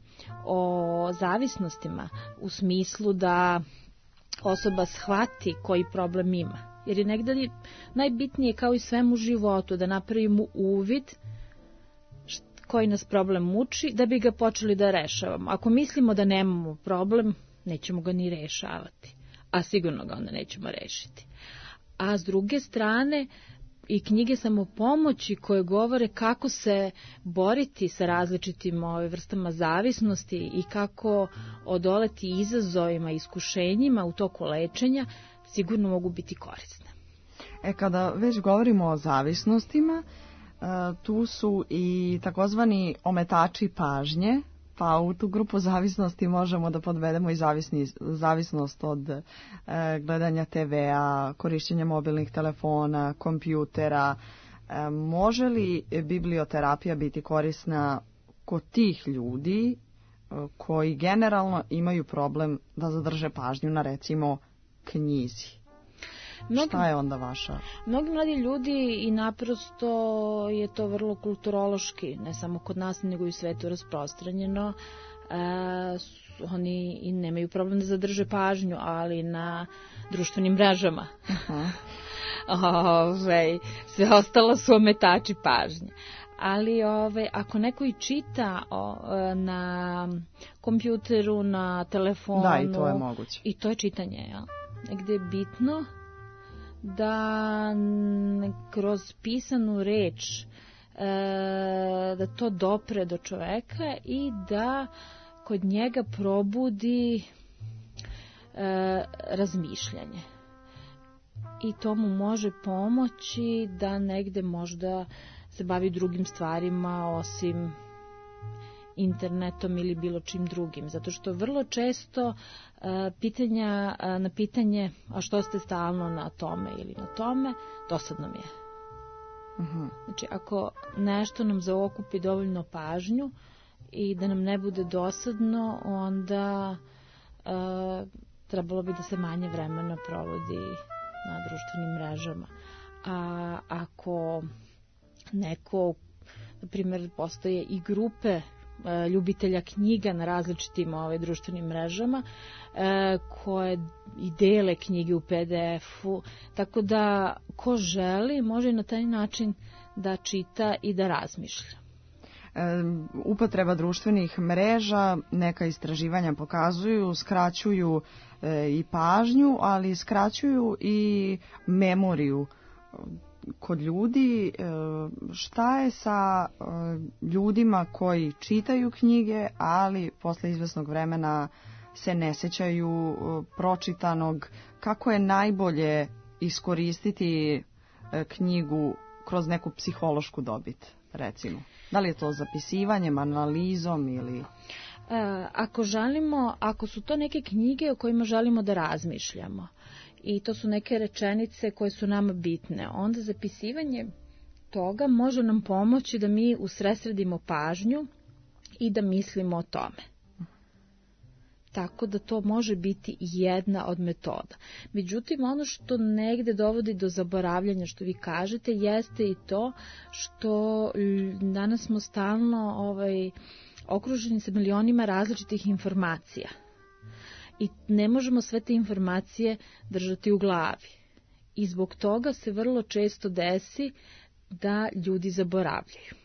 o zavisnostima u smislu da osoba shvati koji problem ima. Jer je negdje najbitnije kao i svemu u životu da napravimo uvid koji nas problem muči, da bi ga počeli da rešavamo. Ako mislimo da nemamo problem, nećemo ga ni rešavati, a sigurno ga onda nećemo rešiti. A s druge strane, i knjige samopomoći koje govore kako se boriti sa različitim ove, vrstama zavisnosti i kako odoleti izazovima i iskušenjima u toku lečenja, sigurno mogu biti korisne. E, kada već govorimo o zavisnostima, tu su i takozvani ometači pažnje, pa u tu grupu zavisnosti možemo da podvedemo i zavisni, zavisnost od e, gledanja te vea, korišćenja mobilnih telefona, kompjutera. E, može li biblioterapija biti korisna kod tih ljudi e, koji generalno imaju problem da zadrže pažnju na, recimo, knjizi? Mnogi, Šta je onda vaša? Mnogi mladi ljudi i naprosto je to vrlo kulturološki, ne samo kod nas, nego i u svetu rasprostranjeno. E, oni i nemaju problem da zadrže pažnju, ali na društvenim mrežama. Uh-huh. Ove, sve ostalo su ometači pažnje. Ali ove, ako neko i čita o, na kompjuteru, na telefonu... Da, i to je moguće. I to je čitanje, ja. Negde je bitno da kroz pisanu reč e, da to dopre do čoveka i da kod njega probudi e, razmišljanje. I to mu može pomoći da negde možda se bavi drugim stvarima osim internetom ili bilo čim drugim, zato što vrlo često uh, pitanja uh, na pitanje a što ste stalno na tome ili na tome, dosadno mi je. Uh-huh. Znači, ako nešto nam zaokupi dovoljno pažnju i da nam ne bude dosadno, onda uh, trebalo bi da se manje vremena provodi na društvenim mrežama. A ako neko, na primjer, postoje i grupe ljubitelja knjiga na različitim ove, društvenim mrežama e, koje i dele knjige u pe de efu, tako da ko želi može na taj način da čita i da razmišlja. E, upotreba društvenih mreža, neka istraživanja pokazuju, skraćuju e, i pažnju, ali skraćuju i memoriju kod ljudi. Šta je sa ljudima koji čitaju knjige, ali posle izvesnog vremena se ne sećaju pročitanog? Kako je najbolje iskoristiti knjigu kroz neku psihološku dobit, recimo? Da li je to zapisivanjem, analizom ili... Ako želimo, ako su to neke knjige o kojima želimo da razmišljamo, i to su neke rečenice koje su nama bitne, onda zapisivanje toga može nam pomoći da mi usredsredimo pažnju i da mislimo o tome. Tako da to može biti jedna od metoda. Međutim, ono što negde dovodi do zaboravljanja, što vi kažete, jeste i to što danas smo stalno ovaj, okruženi sa milionima različitih informacija. I ne možemo sve te informacije držati u glavi. I zbog toga se vrlo često desi da ljudi zaboravljaju.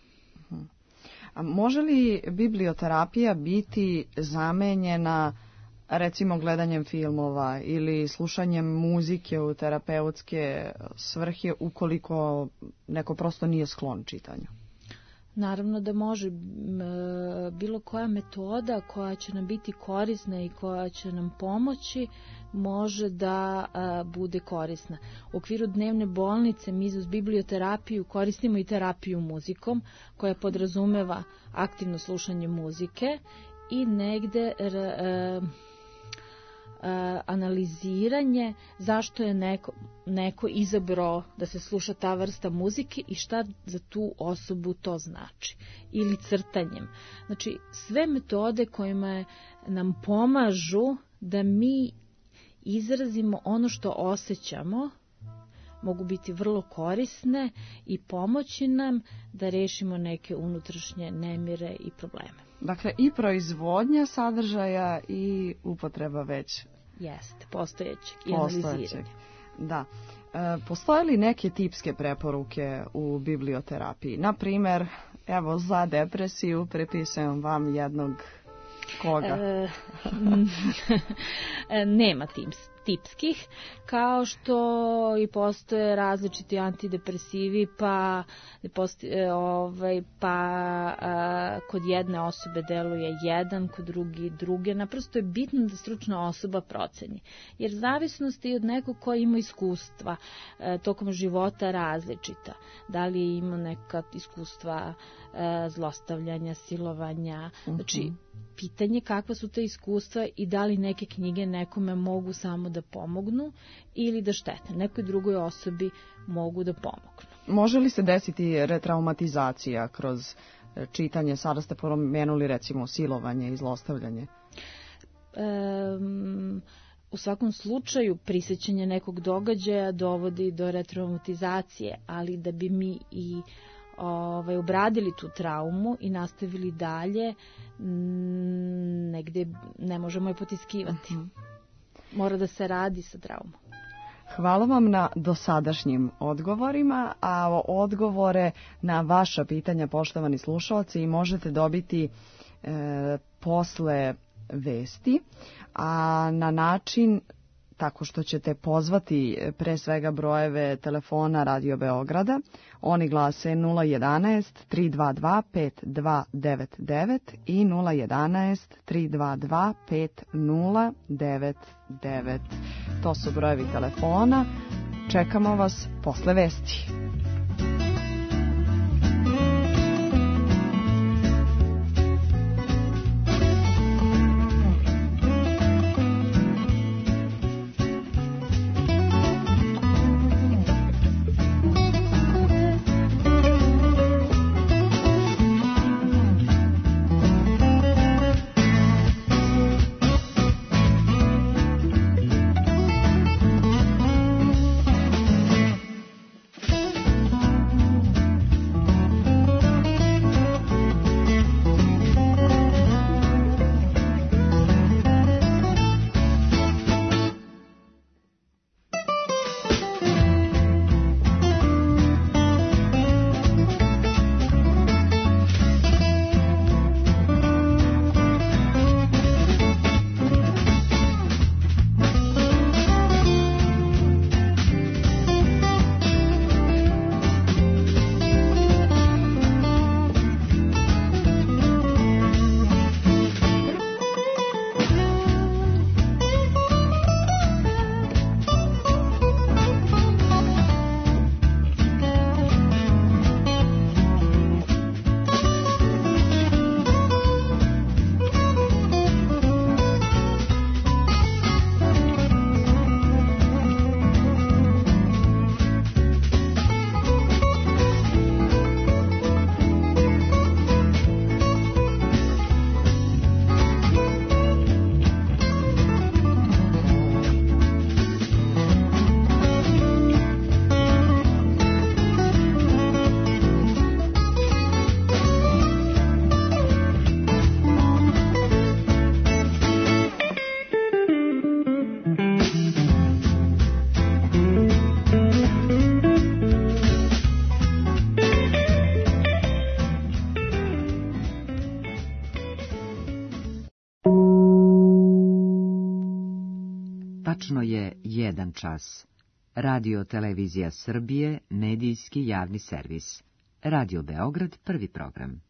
A može li biblioterapija biti zamenjena recimo gledanjem filmova ili slušanjem muzike u terapeutske svrhe ukoliko neko prosto nije sklon čitanju? Naravno da može. Bilo koja metoda koja će nam biti korisna i koja će nam pomoći može da bude korisna. U okviru dnevne bolnice mi uz biblioterapiju koristimo i terapiju muzikom koja podrazumeva aktivno slušanje muzike i negde analiziranje zašto je neko, neko izabrao da se sluša ta vrsta muzike i šta za tu osobu to znači. Ili crtanjem. Znači, sve metode kojima nam pomažu da mi izrazimo ono što osjećamo mogu biti vrlo korisne i pomoći nam da rešimo neke unutrašnje nemire i probleme. Dakle, i proizvodnja sadržaja i upotreba već jeste, postojećeg i analiziranja. Da. E, postoje li neke tipske preporuke u biblioterapiji? Na primer, evo, za depresiju prepisujem vam jednog Koga? E, nema tips, tipskih, kao što i postoje različiti antidepresivi, pa, postoje, ovaj, pa a, kod jedne osobe deluje jedan, kod drugi druge. Naprosto je bitno da stručna osoba proceni. Jer zavisnost je od nekog ko ima iskustva e, tokom života različita. Da li je imao neka iskustva e, zlostavljanja, silovanja, uh-huh. Znači, pitanje kakva su te iskustva i da li neke knjige nekome mogu samo da pomognu ili da štete. Nekoj drugoj osobi mogu da pomognu. Može li se desiti retraumatizacija kroz čitanje? Sada ste pomenuli recimo silovanje i zlostavljanje. Um, u svakom slučaju prisjećanje nekog događaja dovodi do retraumatizacije, ali da bi mi i Ovaj, obradili tu traumu i nastavili dalje, negde ne možemo je potiskivati. Uh-huh. Mora da se radi sa traumom. Hvala vam na dosadašnjim odgovorima, a odgovore na vaša pitanja, poštovani slušalci, možete dobiti e, posle vesti, a na način tako što ćete pozvati pre svega brojeve telefona Radio Beograda. Oni glase nula jedanaest tri dva dva pet dva devet devet i nula jedanaest tri dva dva pet nula devet devet. To su brojevi telefona. Čekamo vas posle vesti. Tačno je jedan čas. Radio Televizija Srbije, medijski javni servis. Radio Beograd, prvi program.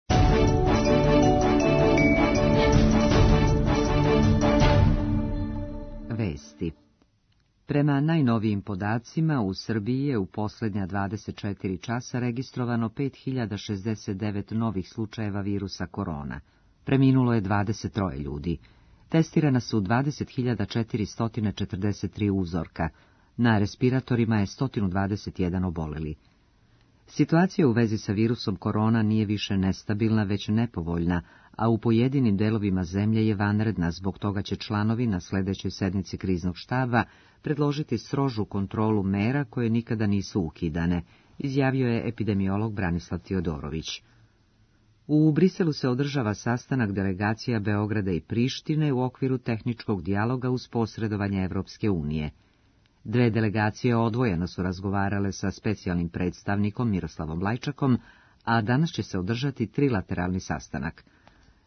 Vesti. Prema najnovijim podacima, u Srbiji je u posljednja dvadeset četiri časa registrovano pet hiljada šezdeset devet novih slučajeva virusa korona. Preminulo je dvadeset troje ljudi. Testirana su dvadeset hiljada četiristo četrdeset tri uzorka. Na respiratorima je sto dvadeset jedan oboleli. Situacija u vezi sa virusom korona nije više nestabilna, već nepovoljna, a u pojedinim delovima zemlje je vanredna, zbog toga će članovi na sljedećoj sednici kriznog štaba predložiti strožu kontrolu mera koje nikada nisu ukidane, izjavio je epidemiolog Branislav Teodorović. U Briselu se održava sastanak delegacija Beograda i Prištine u okviru tehničkog dijaloga uz posredovanje Evropske unije. Dve delegacije odvojeno su razgovarale sa specijalnim predstavnikom Miroslavom Lajčakom, a danas će se održati trilateralni sastanak.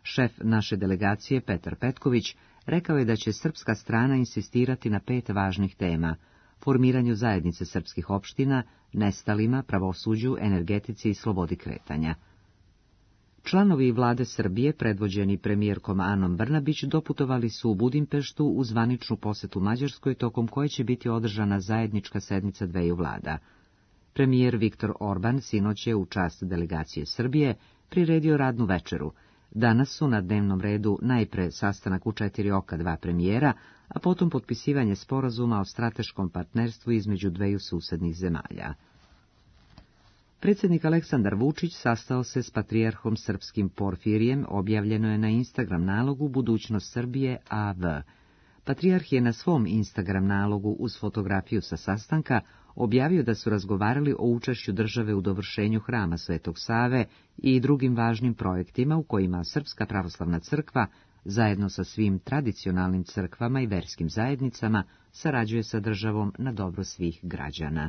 Šef naše delegacije, Petar Petković, rekao je da će srpska strana insistirati na pet važnih tema: formiranju zajednice srpskih opština, nestalima, pravosuđu, energetici i slobodi kretanja. Članovi vlade Srbije, predvođeni premijerkom Anom Brnabić, doputovali su u Budimpeštu u zvaničnu posetu Mađarskoj, tokom koje će biti održana zajednička sednica dveju vlada. Premijer Viktor Orban sinoć je u čast delegacije Srbije priredio radnu večeru. Danas su na dnevnom redu najpre sastanak u četiri oka dva premijera, a potom potpisivanje sporazuma o strateškom partnerstvu između dveju susednih zemalja. Predsjednik Aleksandar Vučić sastao se s patrijarhom srpskim Porfirijem, objavljeno je na Instagram nalogu Budućnost Srbije A V. Patrijarh je na svom Instagram nalogu uz fotografiju sa sastanka objavio da su razgovarali o učešću države u dovršenju hrama Svetog Save i drugim važnim projektima u kojima Srpska pravoslavna crkva, zajedno sa svim tradicionalnim crkvama i verskim zajednicama, sarađuje sa državom na dobro svih građana.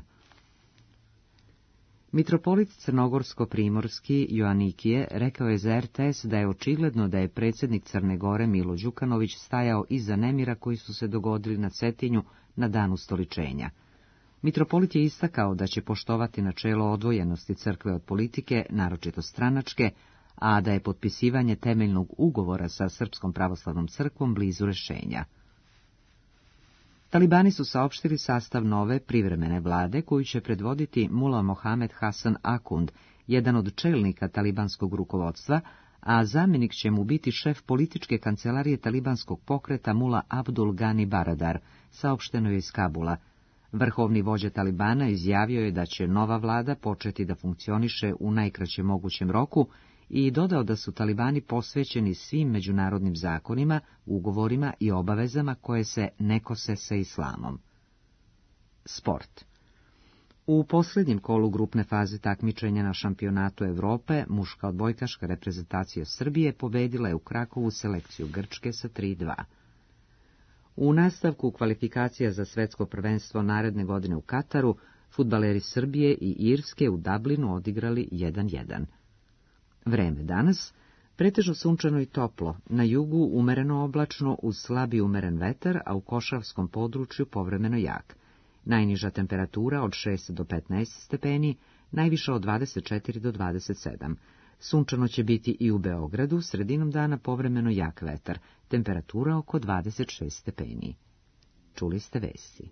Mitropolit Crnogorsko-Primorski Joanikije rekao je za R T S da je očigledno da je predsjednik Crne Gore Milo Đukanović stajao iza nemira koji su se dogodili na Cetinju na dan ustoličenja. Mitropolit je istakao da će poštovati načelo odvojenosti crkve od politike, naročito stranačke, a da je potpisivanje temeljnog ugovora sa Srpskom pravoslavnom crkvom blizu rešenja. Talibani su saopštili sastav nove privremene vlade koju će predvoditi Mula Mohamed Hasan Akund, jedan od čelnika talibanskog rukovodstva, a zamjenik će mu biti šef političke kancelarije talibanskog pokreta Mula Abdul Gani Baradar, saopšteno je iz Kabula. Vrhovni vođa Talibana izjavio je da će nova vlada početi da funkcioniše u najkraćem mogućem roku i dodao da su Talibani posvećeni svim međunarodnim zakonima, ugovorima i obavezama koje se ne kose sa islamom. Sport. U posljednjem kolu grupne faze takmičenja na šampionatu Evrope, muška odbojkaška reprezentacija Srbije pobedila je u Krakovu selekciju Grčke sa tri dva. U nastavku kvalifikacija za svetsko prvenstvo naredne godine u Kataru, fudbaleri Srbije i Irske u Dublinu odigrali jedan jedan. Vreme danas, pretežno sunčano i toplo, na jugu umereno oblačno uz slabi umeren vetar, a u košavskom području povremeno jak. Najniža temperatura od šest do petnaest stepeni, najviša od dvadeset četiri do dvadeset sedam. Sunčano će biti i u Beogradu, sredinom dana povremeno jak vetar, temperatura oko dvadeset šest stepeni. Čuli ste vesti.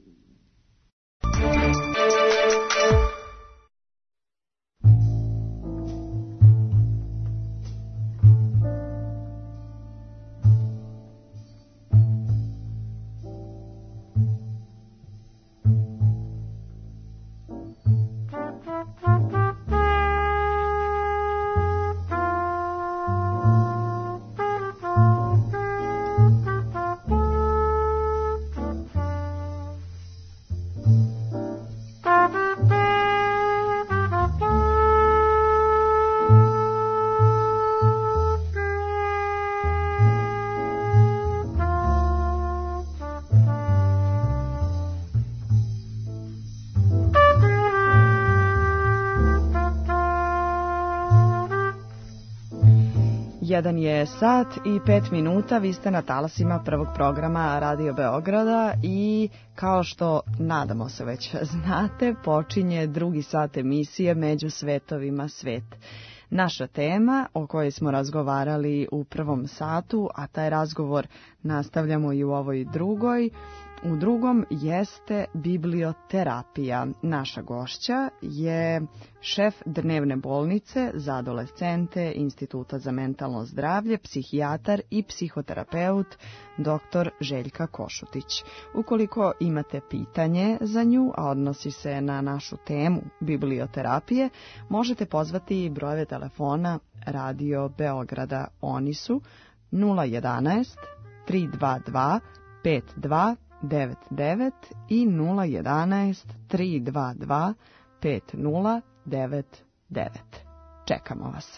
Jedan je sat i pet minuta, vi ste na talasima prvog programa Radio Beograda i kao što, nadamo se već znate, počinje drugi sat emisije Među svetovima svet. Naša tema o kojoj smo razgovarali u prvom satu, a taj razgovor nastavljamo i u ovoj drugoj, u drugom jeste biblioterapija. Naša gošća je šef dnevne bolnice za adolescente Instituta za mentalno zdravlje, psihijatar i psihoterapeut dr. Željka Košutić. Ukoliko imate pitanje za nju, a odnosi se na našu temu biblioterapije, možete pozvati brojeve telefona Radio Beograda. Oni su nula jedanaest tri dva dva pet dva devet devet i nula jedanaest tri dva dva pet nula devet devet. Čekamo vas.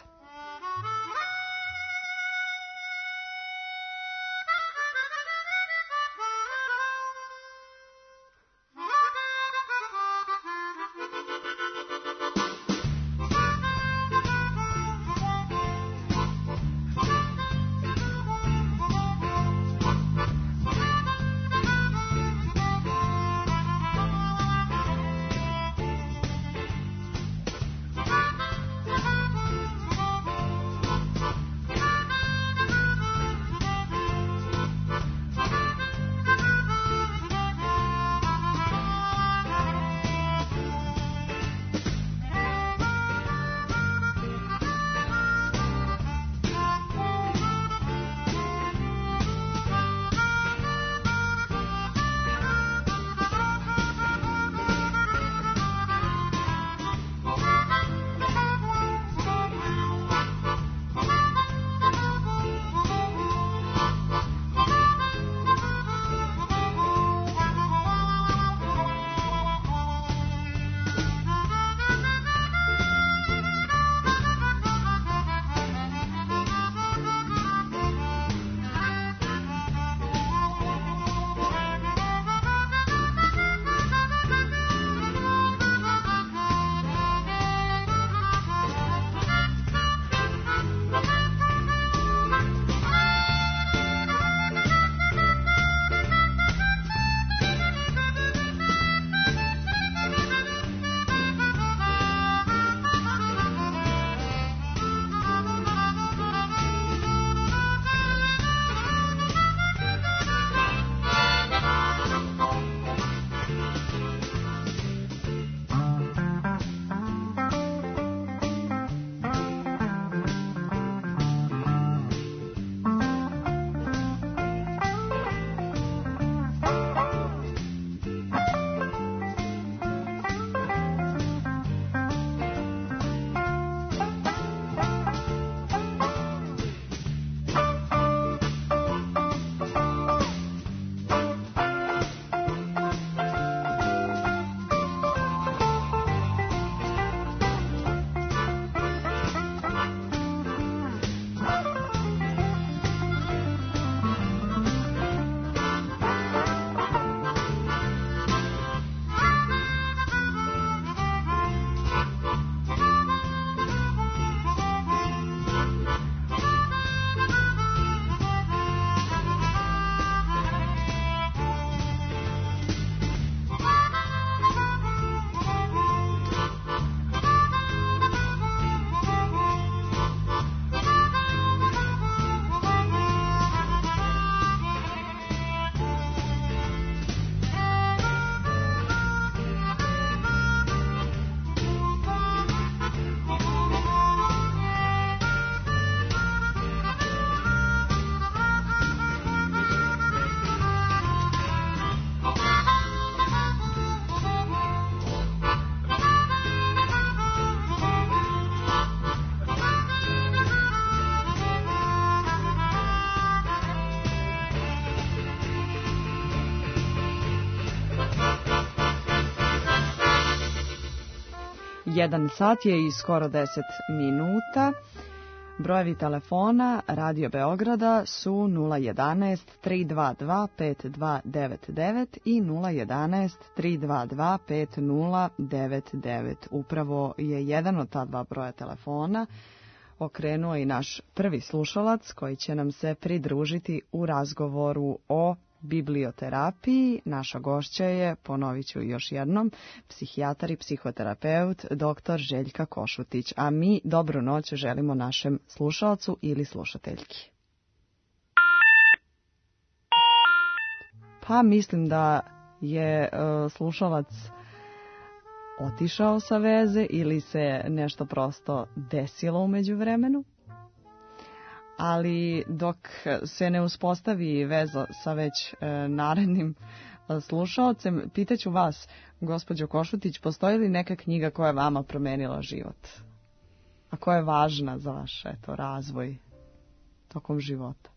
Jedan sat je i skoro deset minuta. Brojevi telefona Radio Beograda su nula jedanaest tri dva dva pet dva devet devet i nula jedanaest tri dva dva pet nula devet devet. Upravo je jedan od ta dva broja telefona okrenuo i naš prvi slušalac koji će nam se pridružiti u razgovoru o biblioterapiji. Naša gošća je, ponovit ću još jednom, psihijatar i psihoterapeut doktor Željka Košutić, a mi dobru noć želimo našem slušalcu ili slušateljki. Pa mislim da je uh, slušalac otišao sa veze ili se nešto prosto desilo u međuvremenu. Ali dok se ne uspostavi veza sa već e, narednim e, slušalcem, pitaću vas, gospođo Košutić, postoji li neka knjiga koja je vama promenila život? A koja je važna za vaš eto, razvoj tokom života?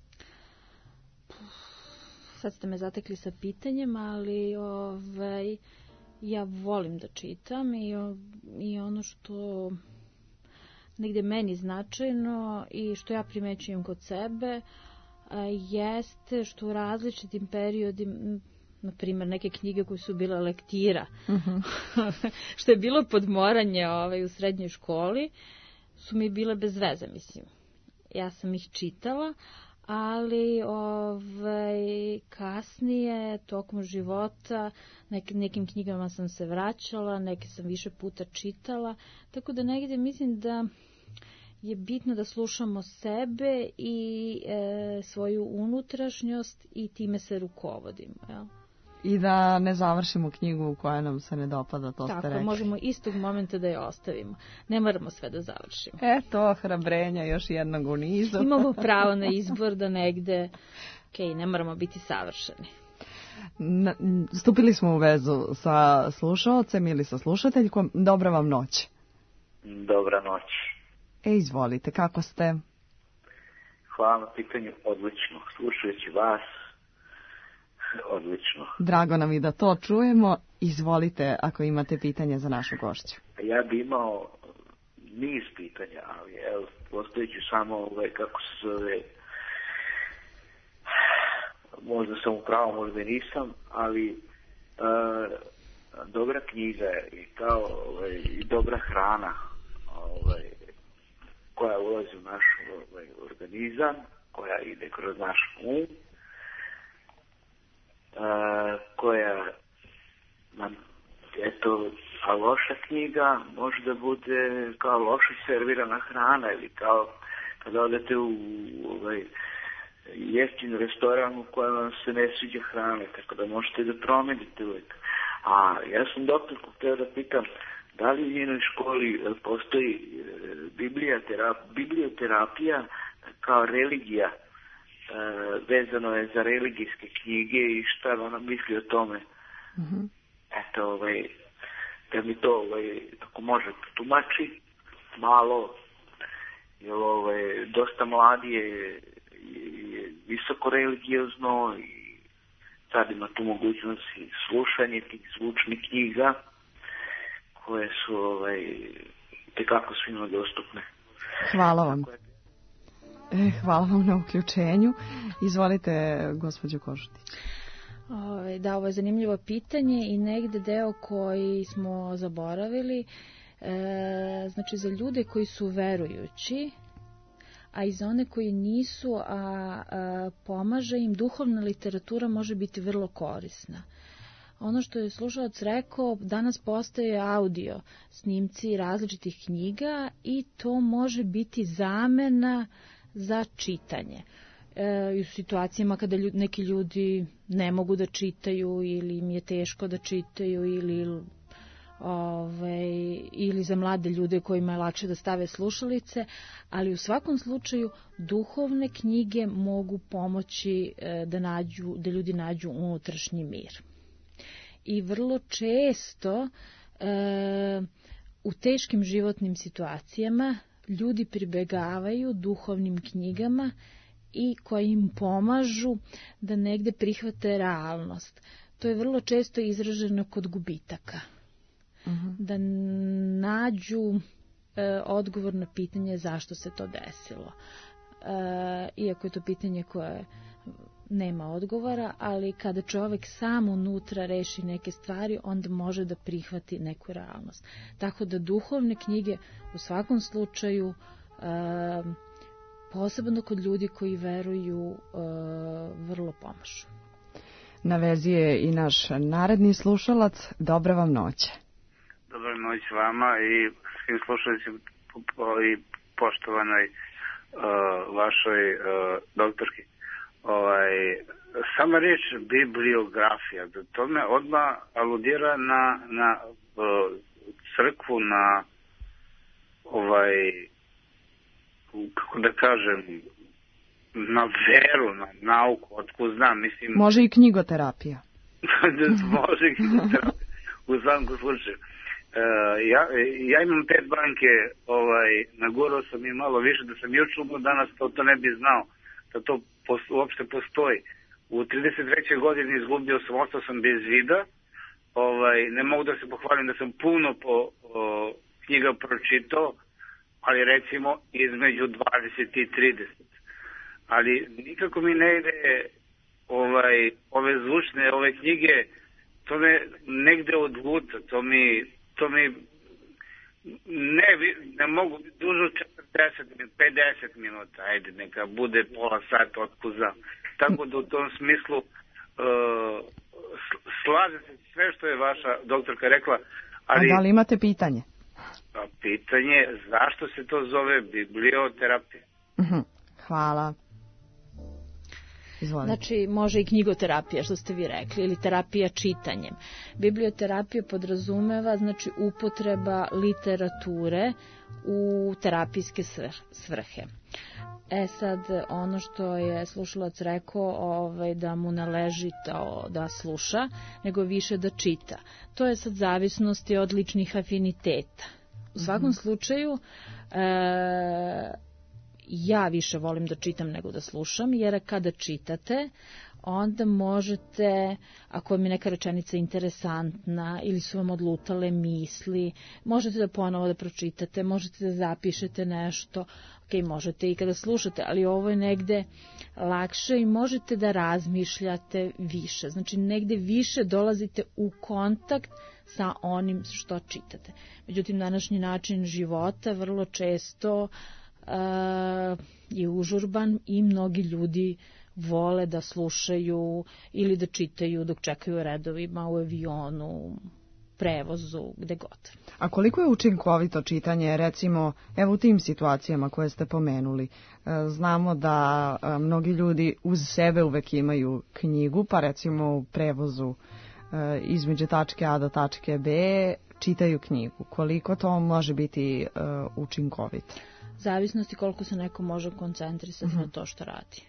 Sad ste me zatekli sa pitanjem, ali ovaj, ja volim da čitam i, i ono što negde meni značajno i što ja primećujem kod sebe jeste što u različitim periodima, na primjer neke knjige koje su bile lektira, uh-huh. što je bilo podmoranje ovaj, u srednjoj školi, su mi bile bez veze, mislim. Ja sam ih čitala, ali ovaj, kasnije, tokom života, nek, nekim knjigama sam se vraćala, neke sam više puta čitala, tako da negdje mislim da je bitno da slušamo sebe i e, svoju unutrašnjost i time se rukovodimo. Jel? I da ne završimo knjigu koja nam se ne dopada, to Tako, ste rekli. možemo istog momenta da je ostavimo. Ne moramo sve da završimo. Eto, hrabrenja još jednog u nizu. Imamo pravo na izbor da negde, okej, ne moramo biti savršeni. Na, stupili smo u vezu sa slušalcem ili sa slušateljkom. Dobra vam noć. Dobra noć. E, izvolite, kako ste? Hvala na pitanju, odlično. Slušajući vas, odlično. Drago nam i da to čujemo. Izvolite ako imate pitanje za našu gošću. Ja bi imao niz pitanja, ali evo, postavit ću samo ovaj, kako se zove, možda sam u pravu, možda nisam, ali uh, dobra knjiga je i kao ovaj, i dobra hrana ovaj, koja ulazi u naš ovaj, organizam, koja ide kroz naš um, uh, koja nam, eto, a loša knjiga može da bude kao loša servirana hrana ili kao kada odete u ovaj, jeftin restoran u kojem vam se ne sviđa hrana, tako da možete da promenite uvijek. A ja sam doktorku htio da pitam, da li u njenoj školi postoji biblioterapija kao religija, vezano je za religijske knjige i šta ona misli o tome. Mm-hmm. Eto, ovaj, da mi to, ovaj, ako može, tumači malo, jer ovaj, dosta mladi je, je visoko religiozno i sad ima tu mogućnost i slušanje tih zvučnih knjiga koje su ovaj, tekako svima dostupne. Hvala vam. E, hvala vam na uključenju. Izvolite, gospođo Košutić. Da, ovo je zanimljivo pitanje i negde deo koji smo zaboravili. E, znači, za ljude koji su verujući, a i za one koji nisu, a, a pomaže im, duhovna literatura može biti vrlo korisna. Ono što je slušalac rekao, danas postoje audio snimci različitih knjiga i to može biti zamena za čitanje. E, u situacijama kada ljudi, neki ljudi ne mogu da čitaju ili im je teško da čitaju ili, ove, ili za mlade ljude kojima je lakše da stave slušalice, ali u svakom slučaju duhovne knjige mogu pomoći e, da, nađu, da ljudi nađu unutrašnji mir. I vrlo često e, u teškim životnim situacijama ljudi pribegavaju duhovnim knjigama i koji im pomažu da negde prihvate realnost. To je vrlo često izraženo kod gubitaka. uh-huh. da nađu e, odgovor na pitanje zašto se to desilo. E, iako je to pitanje koje nema odgovora, ali kada čovek sam unutra reši neke stvari, onda može da prihvati neku realnost. Tako da duhovne knjige u svakom slučaju, e, posebno kod ljudi koji veruju, e, vrlo pomažu. Na vezi je i naš naredni slušalac. Dobra vam noć. Dobra noć vama i svim slušalicima i poštovanoj uh, vašoj uh, doktorki. Ovaj, sama riječ bibliografija, da to me odmah aludira na, na uh, crkvu, na ovaj, kako da kažem, na veru, na nauku, otko znam, mislim... Može i knjigoterapija. Može i knjigoterapija, u svakom slučaju. Uh, ja, ja imam pet banke, ovaj, nagurao sam i malo više, da sam juče umro danas, to, to ne bi znao, da to pos, uopšte postoji. U trideset trećoj godini izgubio sam, ostao sam bez vida, ovaj, ne mogu da se pohvalim da sam puno po, o, knjiga pročitao, ali recimo između dvadeset i trideset. Ali nikako mi ne ide ovaj, ove zvučne, ove knjige, to me negde odvuca, to mi, to mi ne, ne mogu dužo četrdeset, pedeset minuta, ajde, neka bude pola sata, otkud znam. Tako da u tom smislu uh, slaže se sve što je vaša doktorka rekla. Ali, a da li imate pitanje? A pitanje, zašto se to zove biblioterapija? Uh-huh. Hvala. Izvolite. Znači, može i knjigoterapija, što ste vi rekli, ili terapija čitanjem. Biblioterapija podrazumeva, znači, upotreba literature u terapijske svrhe. E sad, ono što je slušalac rekao, ovaj, da mu ne leži to da sluša, nego više da čita. To je sad zavisnosti od ličnih afiniteta. U svakom mm-hmm. slučaju, e, ja više volim da čitam nego da slušam, jer kada čitate, onda možete, ako vam je neka rečenica interesantna ili su vam odlutale misli, možete da ponovo da pročitate, možete da zapišete nešto, ok, možete i kada slušate, ali ovo je negde lakše i možete da razmišljate više. Znači, negde više dolazite u kontakt sa onim što čitate. Međutim, današnji način života vrlo često Uh, je užurban i mnogi ljudi vole da slušaju ili da čitaju dok čekaju redovima u avionu, prevozu, gde god. A koliko je učinkovito čitanje, recimo, evo u tim situacijama koje ste pomenuli? Znamo da mnogi ljudi uz sebe uvek imaju knjigu, pa recimo u prevozu između tačke A do tačke B čitaju knjigu. Koliko to može biti učinkovito? Zavisnosti koliko se neko može koncentrisati uh-huh. na to što radi.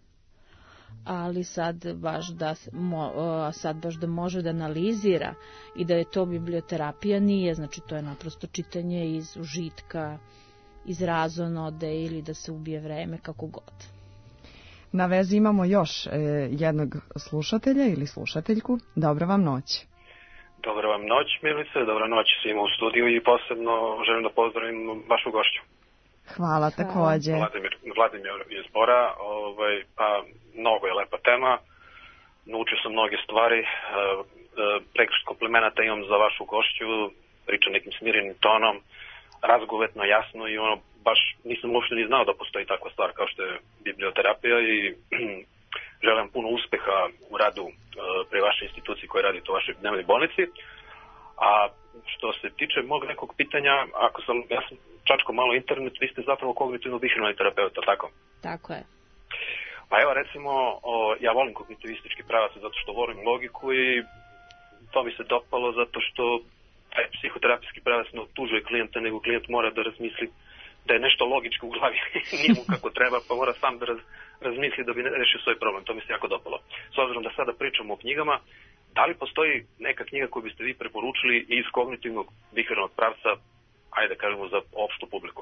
Ali sad baš da mo, sad baš da može da analizira i da je to biblioterapija, nije, znači to je naprosto čitanje iz užitka, iz razonode ili da se ubije vreme, kako god. Na vezi imamo još e, jednog slušatelja ili slušateljku. Dobra vam noć. Dobra vam noć, Milice, dobra noć svima u studiju i posebno želim da pozdravim vašu gošću. Hvala, takođe. Vladimir, Vladimir iz Bora, ovaj, pa mnogo je lepa tema, naučio sam mnoge stvari, e, prekršt komplimenata imam za vašu gošću, priča nekim smirenim tonom, razgovetno, jasno i ono, baš nisam uopšte ni znao da postoji takva stvar kao što je biblioterapija i želim puno uspeha u radu e, pre vaše institucije koje radite u vašoj dnevnoj bolnici. A što se tiče mog nekog pitanja, ako sam, ja sam čačko malo internet, vi ste zapravo kognitivno-bihevioralni terapeuta, tako? Tako je. Pa evo recimo, o, ja volim kognitivistički pravac zato što volim logiku i to mi se dopalo zato što taj psihoterapijski pravac ne optužuje klijenta, nego klijent mora da razmisli da je nešto logičko u glavi, nije mu kako treba, pa mora sam da raz, razmisli da bi rešio svoj problem. To mi se jako dopalo. S obzirom da sada pričamo o knjigama, da li postoji neka knjiga koju biste vi preporučili iz kognitivnog bihevioralnog pravca, ajde da kažemo, za opštu publiku?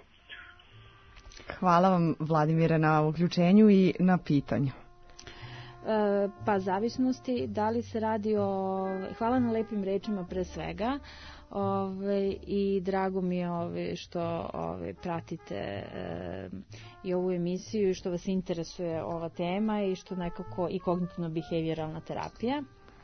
Hvala vam, Vladimire, na uključenju i na pitanju. Pa zavisnosti, da li se radi o, hvala na lepim rečima pre svega, Ove, i drago mi je ove, što ove, pratite e, i ovu emisiju i što vas interesuje ova tema i što nekako i kognitivno-behavioralna terapija.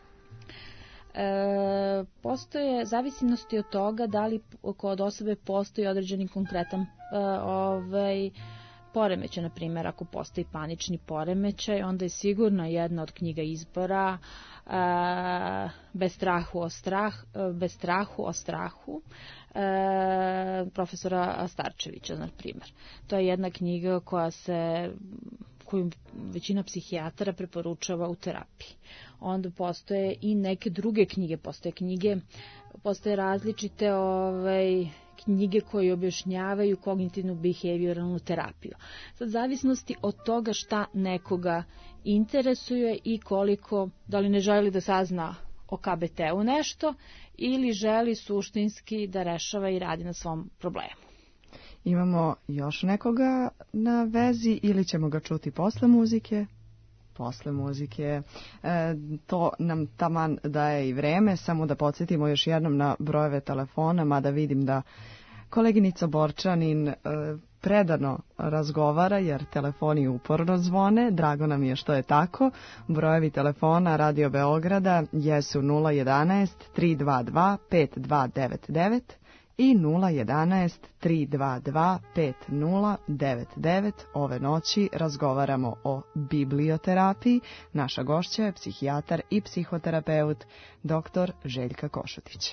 E, postoje zavisnosti od toga da li kod osobe postoji određeni konkretan e, ovaj, poremećaj, na primjer ako postoji panični poremećaj, onda je sigurno jedna od knjiga izbora e, Bez strahu o strah, bez strahu o strahu e, profesora Starčevića, na primjer. To je jedna knjiga koja se koju većina psihijatara preporučava u terapiji. Onda postoje i neke druge knjige, postoje knjige, postoje različite ovaj, knjige koje objašnjavaju kognitivnu behavioralnu terapiju. Sad, zavisnosti od toga šta nekoga interesuje i koliko, da li ne želi da sazna o K B T-u nešto ili želi suštinski da rešava i radi na svom problemu. Imamo još nekoga na vezi ili ćemo ga čuti posle muzike? Posle muzike. E, to nam taman daje i vreme, samo da podsjetimo još jednom na brojeve telefona, mada vidim da koleginica Borčanin e, predano razgovara jer telefoni uporno zvone. Drago nam je što je tako. Brojevi telefona Radio Beograda jesu nula jedanaest tri dva dva pet dva devet devet i nula jedanaest tri dva dva pet nula devet devet. Ove noći razgovaramo o biblioterapiji. Naša gošća je psihijatar i psihoterapeut doktor Željka Košutić.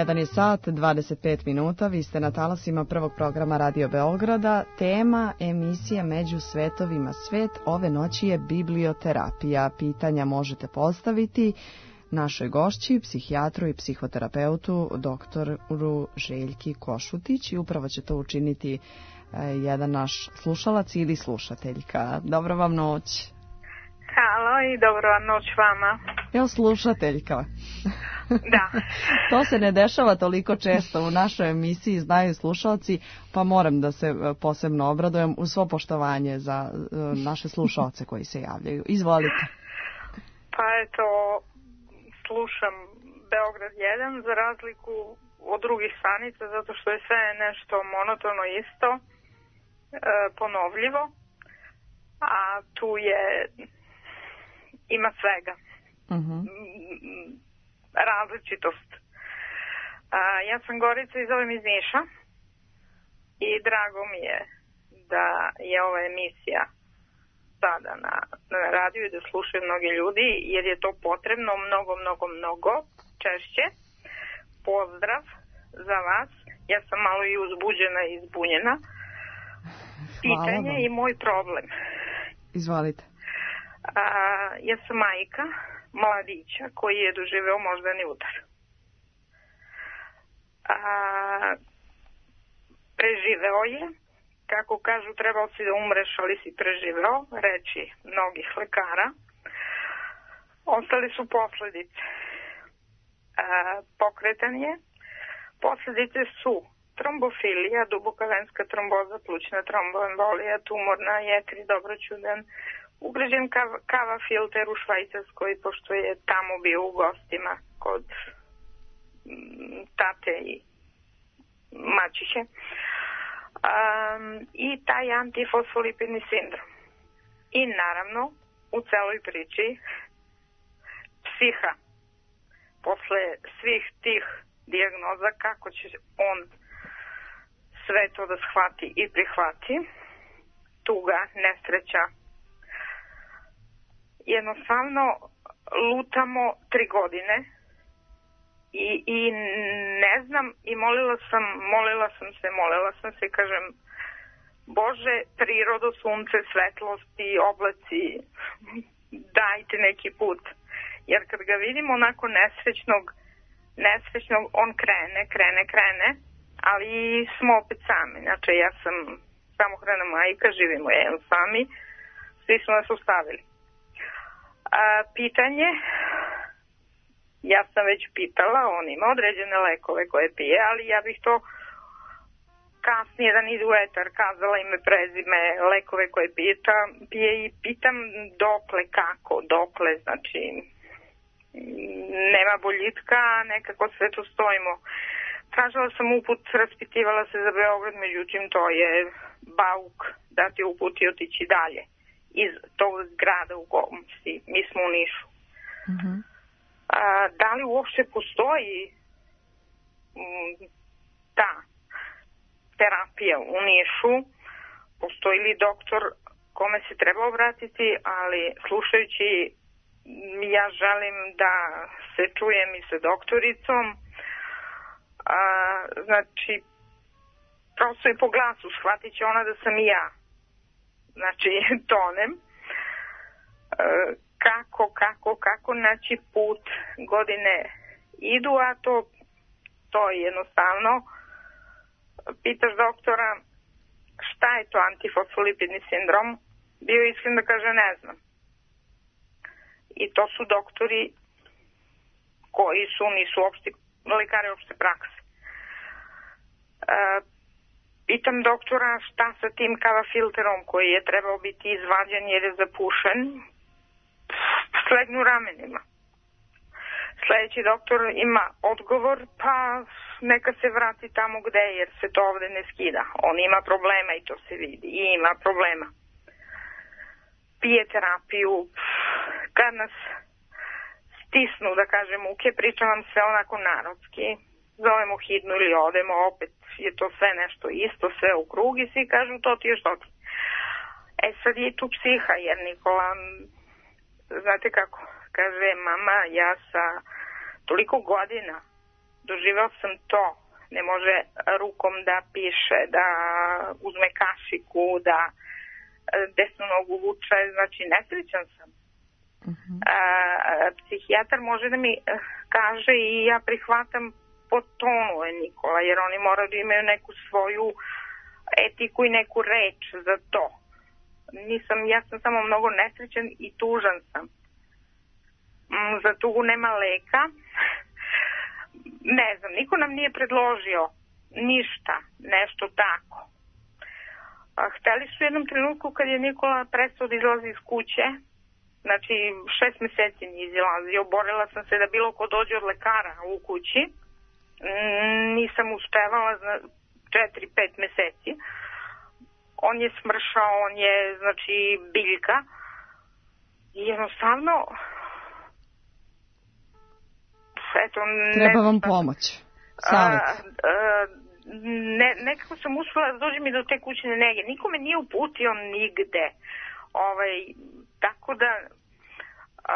jedan je sat, dvadeset pet minuta, vi ste na talasima prvog programa Radio Beograda. Tema emisije Među svetovima svet ove noći je biblioterapija. Pitanja možete postaviti našoj gošći, psihijatru i psihoterapeutu, doktoru Željki Košutić, i upravo će to učiniti jedan naš slušalac ili slušateljka. Dobro vam noć. Halo i dobro vam noć vama. Evo slušateljka. Da. To se ne dešava toliko često u našoj emisiji, znaju slušalci, pa moram da se posebno obradujem uz svo poštovanje za naše slušalce koji se javljaju. Izvolite. Pa eto, slušam Beograd jedan za razliku od drugih stanica, zato što je sve nešto monotono isto, e, ponovljivo, a tu je, ima svega. Uh-huh. Različitost. A, ja sam Gorica i zovem iz Niša i drago mi je da je ova emisija sada na, na radiju i da slušaju mnogi ljudi, jer je to potrebno mnogo, mnogo, mnogo češće. Pozdrav za vas. Ja sam malo i uzbuđena i izbunjena. Pitanje i moj problem. Izvolite. A, ja sam majka mladića koji je doživeo moždani udar. A, preživeo je, kako kažu, trebao si da umreš, ali si preživeo, reči mnogih lekara. Ostali su posledice. A, pokretan je. Posledice su trombofilija, duboka venska tromboza, plućna tromboembolija, tumorna jetri, dobroćudan, ugrađen kava, kava filter u Švajcarskoj, pošto je tamo bio u gostima kod m, tate i mačiće. Um, I taj antifosfolipidni sindrom. I naravno, u celoj priči, psiha. Posle svih tih dijagnoza, kako će on sve to da shvati i prihvati, tuga, nesreća. Jednostavno lutamo tri godine i, i ne znam, i molila sam, molila sam se, molila sam se, kažem, Bože, prirodo, sunce, svetlosti, oblaci, dajte neki put. Jer kad ga vidimo onako nesrećnog, nesrećnog, on krene, krene, krene, ali smo opet sami. Znači, ja sam samohrana majka, živimo jedan sami, svi smo nas ostavili. A, pitanje, ja sam već pitala, on ima određene lekove koje pije, ali ja bih to kasnije da nidu u etar, kazala ime, prezime, lekove koje pita, pije i pitam dokle, kako, dokle, znači nema boljitka, nekako sve tu stojimo. Tražila sam uput, raspitivala se za Beograd, međutim to je bauk da ti uputi otići dalje iz tog grada u kom si. Mi smo u Nišu. Uh-huh. A, da li uopšte postoji m, ta terapija u Nišu? Postoji li doktor kome se treba obratiti, ali slušajući ja želim da se čujem i sa doktoricom. A, znači, prosto i po glasu shvatit će ona da sam i ja. Znači, tonem. E, kako, kako, kako naći put, godine idu, a to, to je jednostavno. Pitaš doktora šta je to antifosfolipidni sindrom, bio iskren da kaže ne znam. I to su doktori koji su, nisu opšti, lekari opšte prakse. E, pitam doktora šta sa tim kava filterom koji je trebao biti izvađen jer je zapušen. Slegnu ramenima. Sljedeći doktor ima odgovor, pa neka se vrati tamo gde, jer se to ovde ne skida. On ima problema i to se vidi. I ima problema. Pije terapiju. Kad nas stisnu, da kažem, muke, pričam vam sve onako narodski. Zovemo hitnu ili odemo, opet je to sve nešto isto, sve u krug i svi kažu to ti je što ti. E sad je tu psiha, jer Nikola, znate kako, kaže mama, ja sa toliko godina doživeo sam to. Ne može rukom da piše, da uzme kašiku, da desnu nogu vuče, znači nesrećan sam. Uh-huh. A, psihijatar može da mi kaže i ja prihvatam po tonu je Nikola, jer oni moraju da imaju neku svoju etiku i neku reč za to. Nisam, ja sam samo mnogo nesrećan i tužan sam. Mm, za tugu nema leka. Ne znam, niko nam nije predložio ništa, nešto tako. A, hteli su u jednom trenutku kad je Nikola prestao da izlazi iz kuće, znači šest meseci nije izlazio, borila sam se da bilo ko dođe od lekara u kući, nisam uspevala za četiri pet meseci. On je smršao, on je, znači, biljka. I jednostavno, eto... Treba vam pomoć. Savet. A, a, ne, nekako sam uspela da dođem i do te kućne nege. Niko me nije uputio nigde. Ovaj, tako da... A,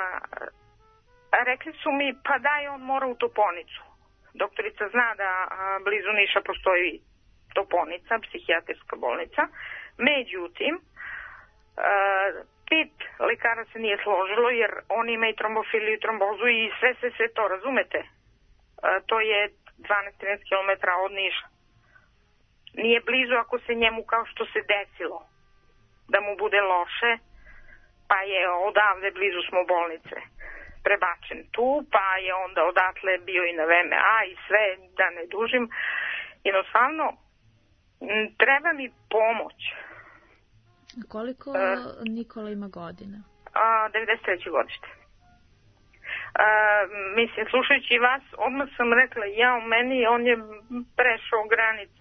a rekli su mi, pa daj, on mora u Toponicu. Doktorica zna da a, blizu Niša postoji Toponica, psihijatrijska bolnica. Međutim, a, pet lekara se nije složilo jer on ima i trombofiliju i trombozu i sve, sve, sve to, razumete? A, to je dvanaest do trinaest kilometara od Niša. Nije blizu ako se njemu kao što se desilo da mu bude loše, pa je odavde blizu smo bolnice prebačen tu, pa je onda odatle bio i na V M A i sve, da ne dužim. Jednostavno, treba mi pomoć. Koliko uh, Nikola ima godina? A, devedeset treće godište. A, mislim, slušajući vas, odmah sam rekla, ja u meni, on je prešao granice.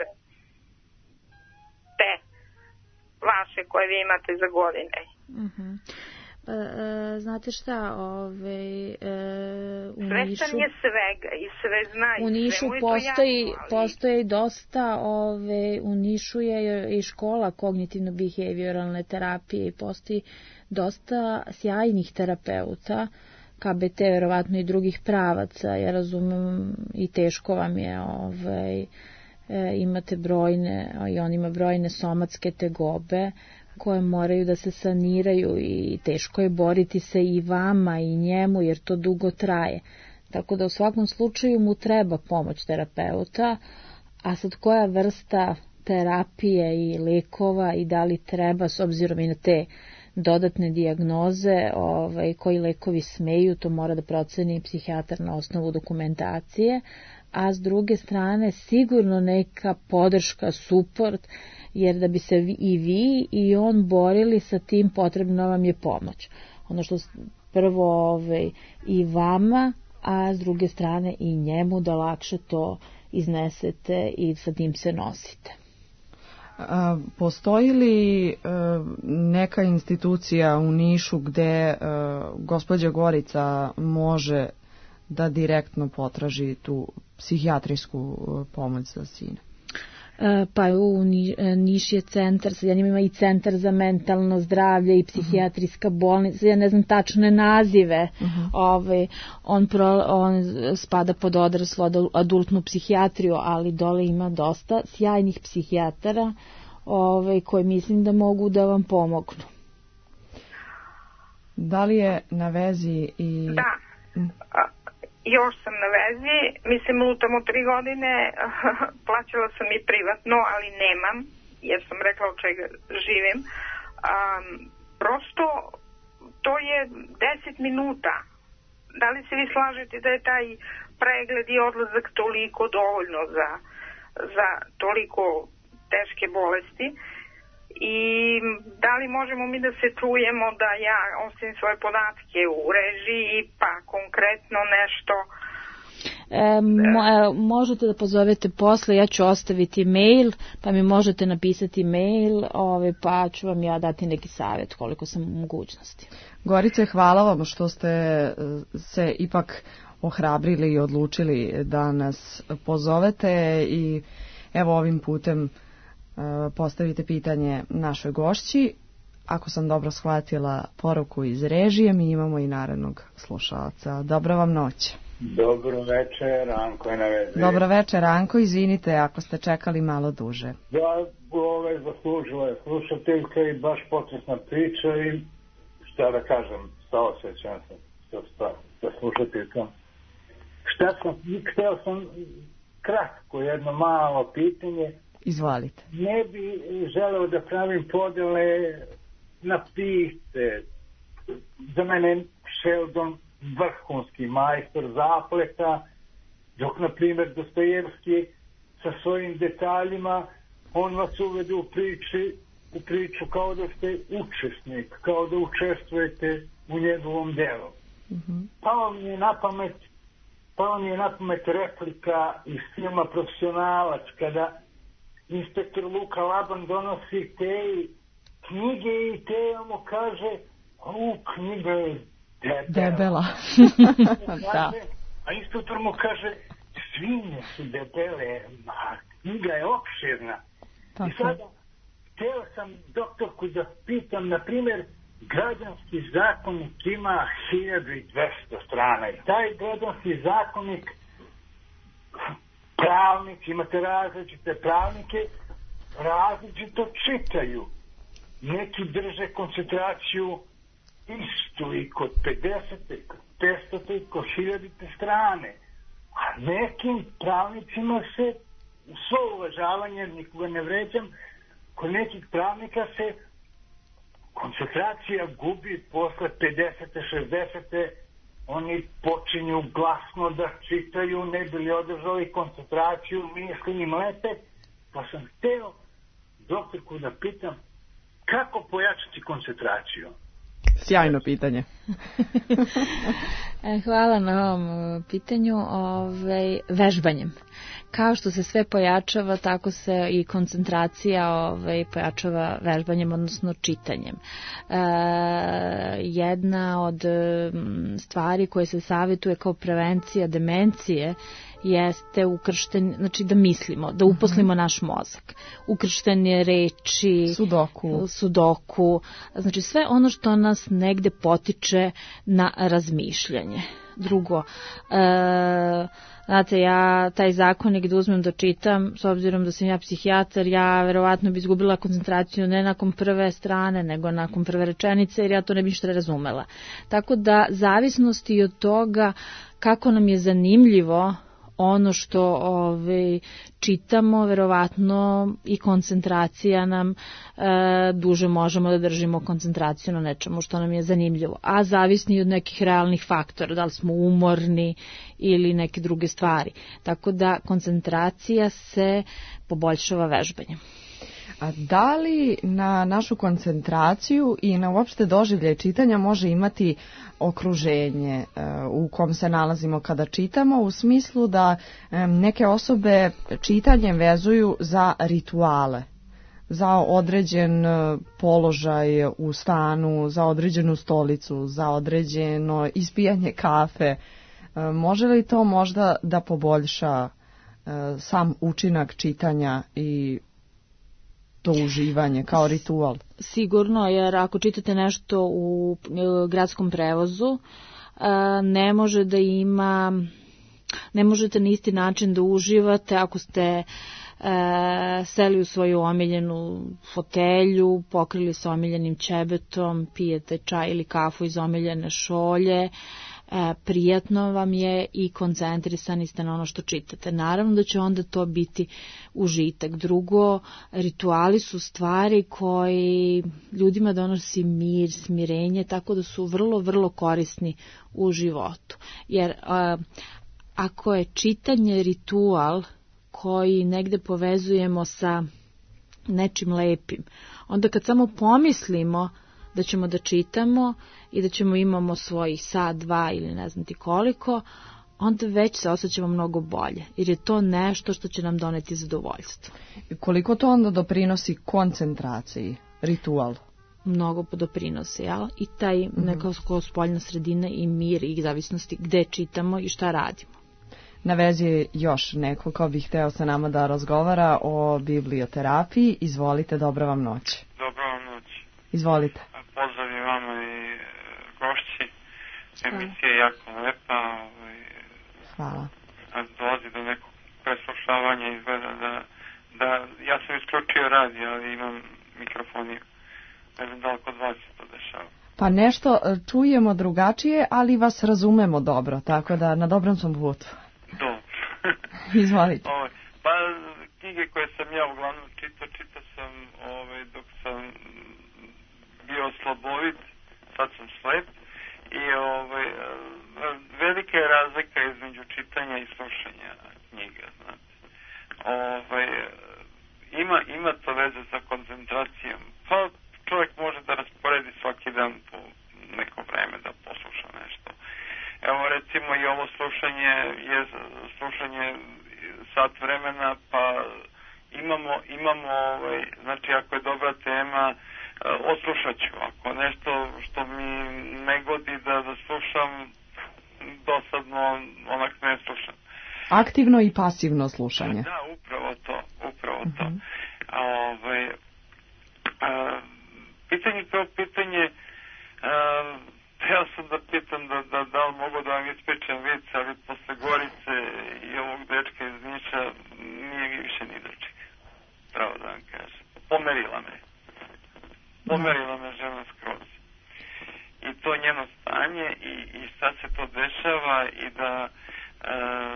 Te vaše koje vi imate za godine. Uh-huh. Pa, e, znate šta, ove, e, u Svestan Nišu... je svega i sve zna i u Nišu sve mu je postoji, jasno, ali... postoji dosta, ove, u Nišu je i škola kognitivno-behavioralne terapije i postoji dosta sjajnih terapeuta, K B T, verovatno i drugih pravaca, ja razumem i teško vam je, ovaj, e, imate brojne, i on ima brojne somatske tegobe, koje moraju da se saniraju i teško je boriti se i vama i njemu jer to dugo traje. Tako da u svakom slučaju mu treba pomoć terapeuta, a sad koja vrsta terapije i lekova i da li treba s obzirom i na te dodatne dijagnoze, ovaj, koji lekovi smeju, to mora da proceni psihijatar na osnovu dokumentacije, a s druge strane sigurno neka podrška, suport, jer da bi se i vi i on borili sa tim potrebno vam je pomoć. Ono što prvo ovaj, i vama, a s druge strane i njemu da lakše to iznesete i sa tim se nosite. A, postoji li a, neka institucija u Nišu gde a, gospođa Gorica može da direktno potraži tu psihijatrijsku pomoć za sina? Pa u Niš je centar, sad ja njima ima i centar za mentalno zdravlje i psihijatrijska bolnica, ja ne znam tačne nazive, uh-huh. Ove, on, pro, on spada pod odraslu adultnu psihijatriju, ali dole ima dosta sjajnih psihijatara ove, koji mislim da mogu da vam pomognu. Da li je na vezi i... Da. Još sam na vezi, mislim lutamo tri godine, plaćala sam i privatno, ali nemam, jer sam rekla od čega živim. Um, prosto to je deset minuta. Da li se vi slažete da je taj pregled i odlazak toliko dovoljno za, za toliko teške bolesti? I da li možemo mi da se čujemo da ja ostavim svoje podatke u režiji pa konkretno nešto... E, mo, možete da pozovete posle, ja ću ostaviti mail, pa mi možete napisati mail, ove, pa ću vam ja dati neki savjet koliko sam u mogućnosti. Gorice, hvala vam što ste se ipak ohrabrili i odlučili da nas pozovete i evo ovim putem postavite pitanje našoj gošći. Ako sam dobro shvatila poruku iz režije, mi imamo i narednog slušalca. Dobra vam noć. Dobro večer, Ranko je na vezi. Dobro večer, Ranko, izvinite ako ste čekali malo duže. Da, ove zaslužila je slušateljka i baš potresna priča i šta da kažem, saosećam sam sa, sa slušateljkom. Šta sam, htio sam kratko jedno malo pitanje. Izvolite. Ne bi želeo da pravim podele na piste. Za mene Sheldon vrhunski majstor zapleta, dok na primjer Dostojevski sa svojim detaljima on vas uvede u priči, u priču kao da ste učesnik, kao da učestvujete u njegovom delu. Mm-hmm. Pao mi je na pamet, pao mi je na pamet replika iz filma Profesionalac, kada inspektor Luka Laban donosi te knjige i te mu kaže, u knjiga je debela. Debela. Da. A inspektor mu kaže, svinje su debele, a knjiga je opširna. Tako. I sada, htio sam doktorku da pitam, na primjer, građanski zakonik ima hiljadu dvesta strana i taj građanski zakonik, pravnik, imate različite pravnike, različito čitaju. Neki drže koncentraciju istu i kod pedesete, kod petstete i kod hiljadite strane. A nekim pravnicima se, u svo uvažavanje, nikoga ne vređam, kod nekih pravnika se koncentracija gubi posle pedesete, šezdesete, oni počinju glasno da čitaju, ne bi li održali koncentraciju, misli im lete, pa sam hteo doktorku da pitam kako pojačati koncentraciju. Sjajno pitanje. Hvala na ovom pitanju. Ovaj, vežbanjem. Kao što se sve pojačava, tako se i koncentracija ovaj, pojačava vežbanjem, odnosno čitanjem. E, jedna od stvari koje se savjetuje kao prevencija demencije jeste ukrštenje, znači da mislimo, da uposlimo naš mozak. Ukrštenje reči, sudoku, sudoku, znači sve ono što nas negde potiče na razmišljanje. Drugo, e, znate, ja taj zakonik da uzmem da čitam, s obzirom da sam ja psihijatar, ja verovatno bi izgubila koncentraciju ne nakon prve strane, nego nakon prve rečenice, jer ja to ne bi ništa razumela. Tako da, zavisnosti od toga kako nam je zanimljivo ono što ove, čitamo, verovatno i koncentracija nam, e, duže možemo da držimo koncentraciju na nečemu što nam je zanimljivo, a zavisni od nekih realnih faktora, da li smo umorni ili neke druge stvari. Tako da koncentracija se poboljšava vežbanjem. A da li na našu koncentraciju i na uopšte doživljaj čitanja može imati okruženje u kom se nalazimo kada čitamo, u smislu da neke osobe čitanjem vezuju za rituale, za određen položaj u stanu, za određenu stolicu, za određeno ispijanje kafe. Može li to možda da poboljša sam učinak čitanja i to uživanje kao ritual? Sigurno, jer ako čitate nešto u gradskom prevozu, ne može da ima, ne možete na isti način da uživate ako ste seli u svoju omiljenu fotelju, pokrili se omiljenim ćebetom, pijete čaj ili kafu iz omiljene šolje, E, prijatno vam je i koncentrisani ste na ono što čitate. Naravno da će onda to biti užitak. Drugo, rituali su stvari koji ljudima donosi mir, smirenje, tako da su vrlo, vrlo korisni u životu. Jer a, ako je čitanje ritual koji negde povezujemo sa nečim lepim, onda kad samo pomislimo da ćemo da čitamo i da ćemo imamo svojih sat, dva ili ne znam ti koliko, onda već se osjećamo mnogo bolje, jer je to nešto što će nam doneti zadovoljstvo. I koliko to onda doprinosi koncentraciji, ritual? Mnogo doprinosi, jel? I taj mm-hmm. nekako spoljna sredina i mir i zavisnosti gde čitamo i šta radimo. Na vezi je još neko ko bih hteo sa nama da razgovara o biblioterapiji. Izvolite, dobra vam noć. Dobra vam noć. Izvolite. Pozdrav i vama i gošći. Emisija je jako lepa. putovanja izgleda da, da ja sam isključio radio, ali imam mikrofoniju. Ne znam da li kod vas se to dešava. Pa nešto čujemo drugačije, ali vas razumemo dobro, tako da na dobrom sam putu. Dobro. Izvolite. Ovaj, pa knjige koje sam ja uglavnom čitao, čitao sam ovaj, dok sam bio slabovit, sad sam slep. I ovaj, velika je razlika između čitanja i slušanja knjiga, znate. Ovaj, ima, ima to veze sa koncentracijom. Pa čovjek može da rasporedi svaki dan po neko vreme da posluša nešto. Evo recimo i ovo slušanje je slušanje sat vremena, pa imamo, imamo ovaj, znači ako je dobra tema, odslušat ću. Ako nešto što mi ne godi da, da slušam, dosadno onak ne slušam. Aktivno i pasivno slušanje. Da, upravo to, upravo to. Uh-huh. A, ovaj, a, pitanje kao pitanje, a, htio sam da pitam da, da, da li mogu da vam ispričam vic, ali posle Gorice i ovog dečka iz Niša nije mi više ni dečka. Pravo da vam kažem. Pomerila me. Pomerila me žena skroz. I to njeno stanje i, i šta se to dešava i da e,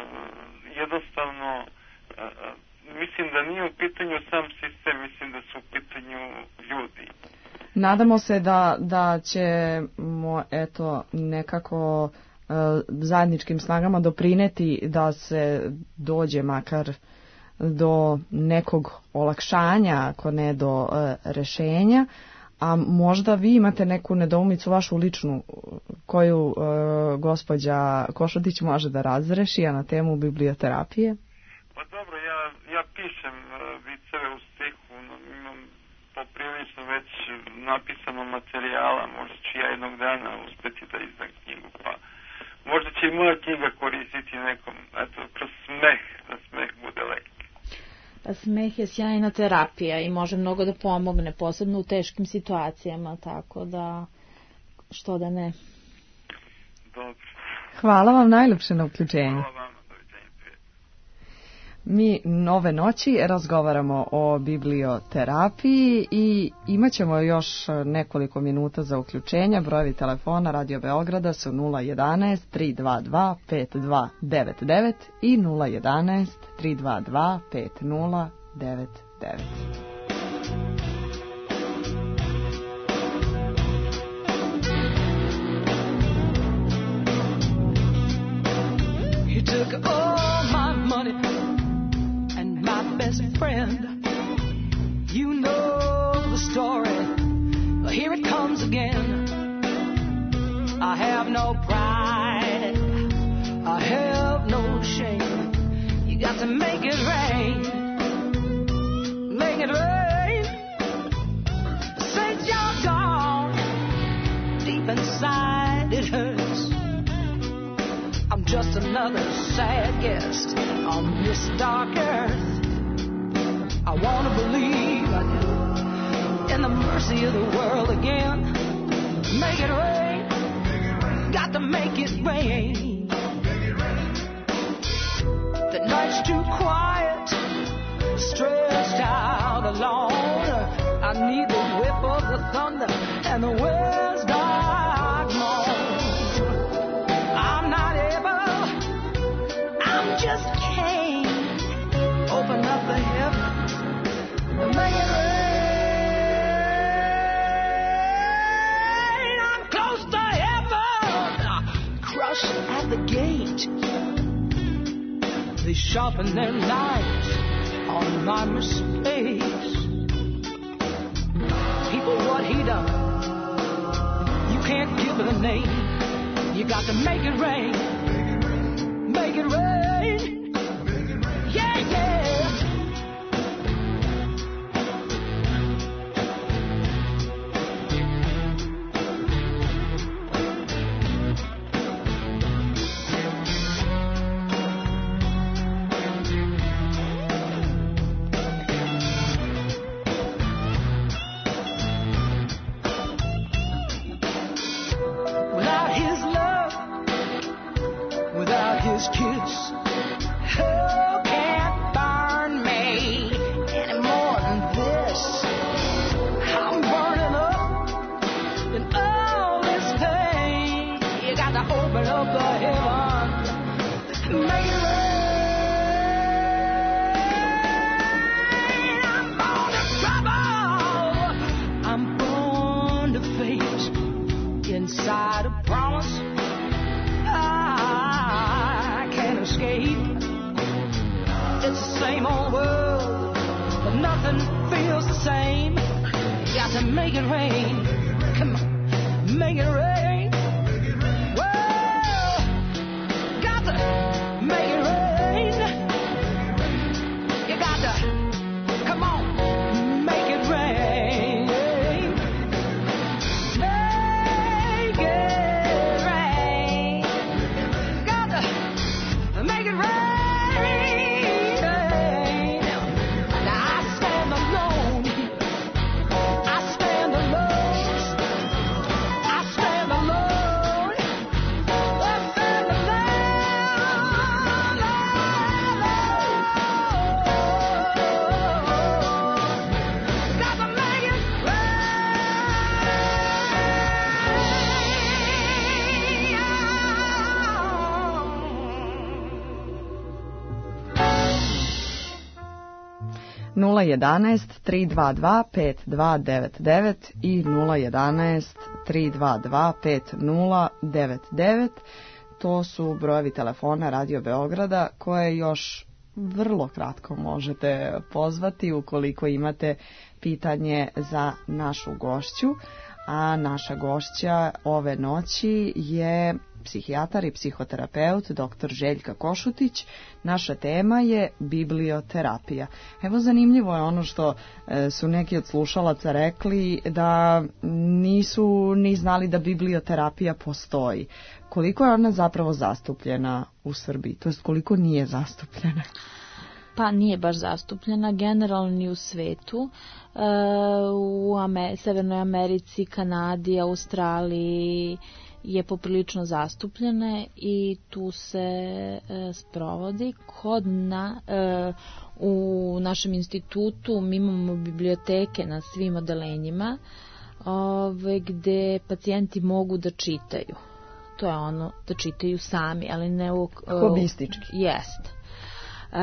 jednostavno e, mislim da nije u pitanju sam sistem, mislim da su u pitanju ljudi. Nadamo se da, da ćemo eto nekako e, zajedničkim snagama doprineti da se dođe makar do nekog olakšanja, ako ne do e, rešenja. A možda vi imate neku nedoumicu vašu ličnu koju e, gospođa Košutić može da razreši, a na temu biblioterapije? Pa dobro, ja, ja pišem uh, viceve u stihu, no, imam poprilično već napisano materijala, možda ću ja jednog dana uspeti da izdam knjigu, pa možda će i moja knjiga koristiti nekom, eto, kroz smeh, da smeh bude lek. Smeh je sjajna terapija i može mnogo da pomogne, posebno u teškim situacijama, tako da što da ne. Dobro. Hvala vam najljepše na uključenju. Hvala vam, doviđenje. Mi nove noći razgovaramo o biblioterapiji i imat ćemo još nekoliko minuta za uključenja. Brojevi telefona Radio Beograda su nula jedanaest tri dva dva pet dva devet devet i nula jedanaest tri dva dva pet nula devet devet. You took all my money and my best friend. You know the story. Well, here it comes again. I have no pride. I have no shame. You got to make it rain. Make it rain. Since you're gone, deep inside it hurts. I'm just another sad guest on this dark earth. I want to believe I do in the mercy of the world again. Make it rain. Got to make it rain. The night's too quiet, stressed out alone. I need the whip of the thunder and the wind's dark moan. I'm not able, I'm just Cain. Open up the heavens and make it rain. I'm close to heaven, crushed at the gate. They sharpen their knives on my mistakes. People, what he done, you can't give it a name. You got to make it rain. Make it rain. Yeah, yeah. nothing feels the same. Got to make it rain. Come on, make it rain. Whoa, got to make it rain. You got to, come on, make it rain. Make it rain. Got to make it rain. nula jedan tri dva dva pet dva devet devet i nula jedan tri dva dva pet nula devet devet. To su brojevi telefona Radio Beograda koje još vrlo kratko možete pozvati ukoliko imate pitanje za našu gošću. A naša gošća ove noći je psihijatar i psihoterapeut doktor Željka Košutić. Naša tema je biblioterapija. Evo, zanimljivo je ono što su neki od slušalaca rekli da nisu ni znali da biblioterapija postoji. Koliko je ona zapravo zastupljena u Srbiji? To jest koliko nije zastupljena? Pa nije baš zastupljena, generalno ni u svetu. E, u Amer- Severnoj Americi, Kanadi, Australiji je poprilično zastupljene i tu se e, sprovodi. Kod na, e, u našem institutu mi imamo biblioteke na svim odelenjima ove, gde pacijenti mogu da čitaju. To je ono da čitaju sami, ali ne u... Hobistički. Jest. E,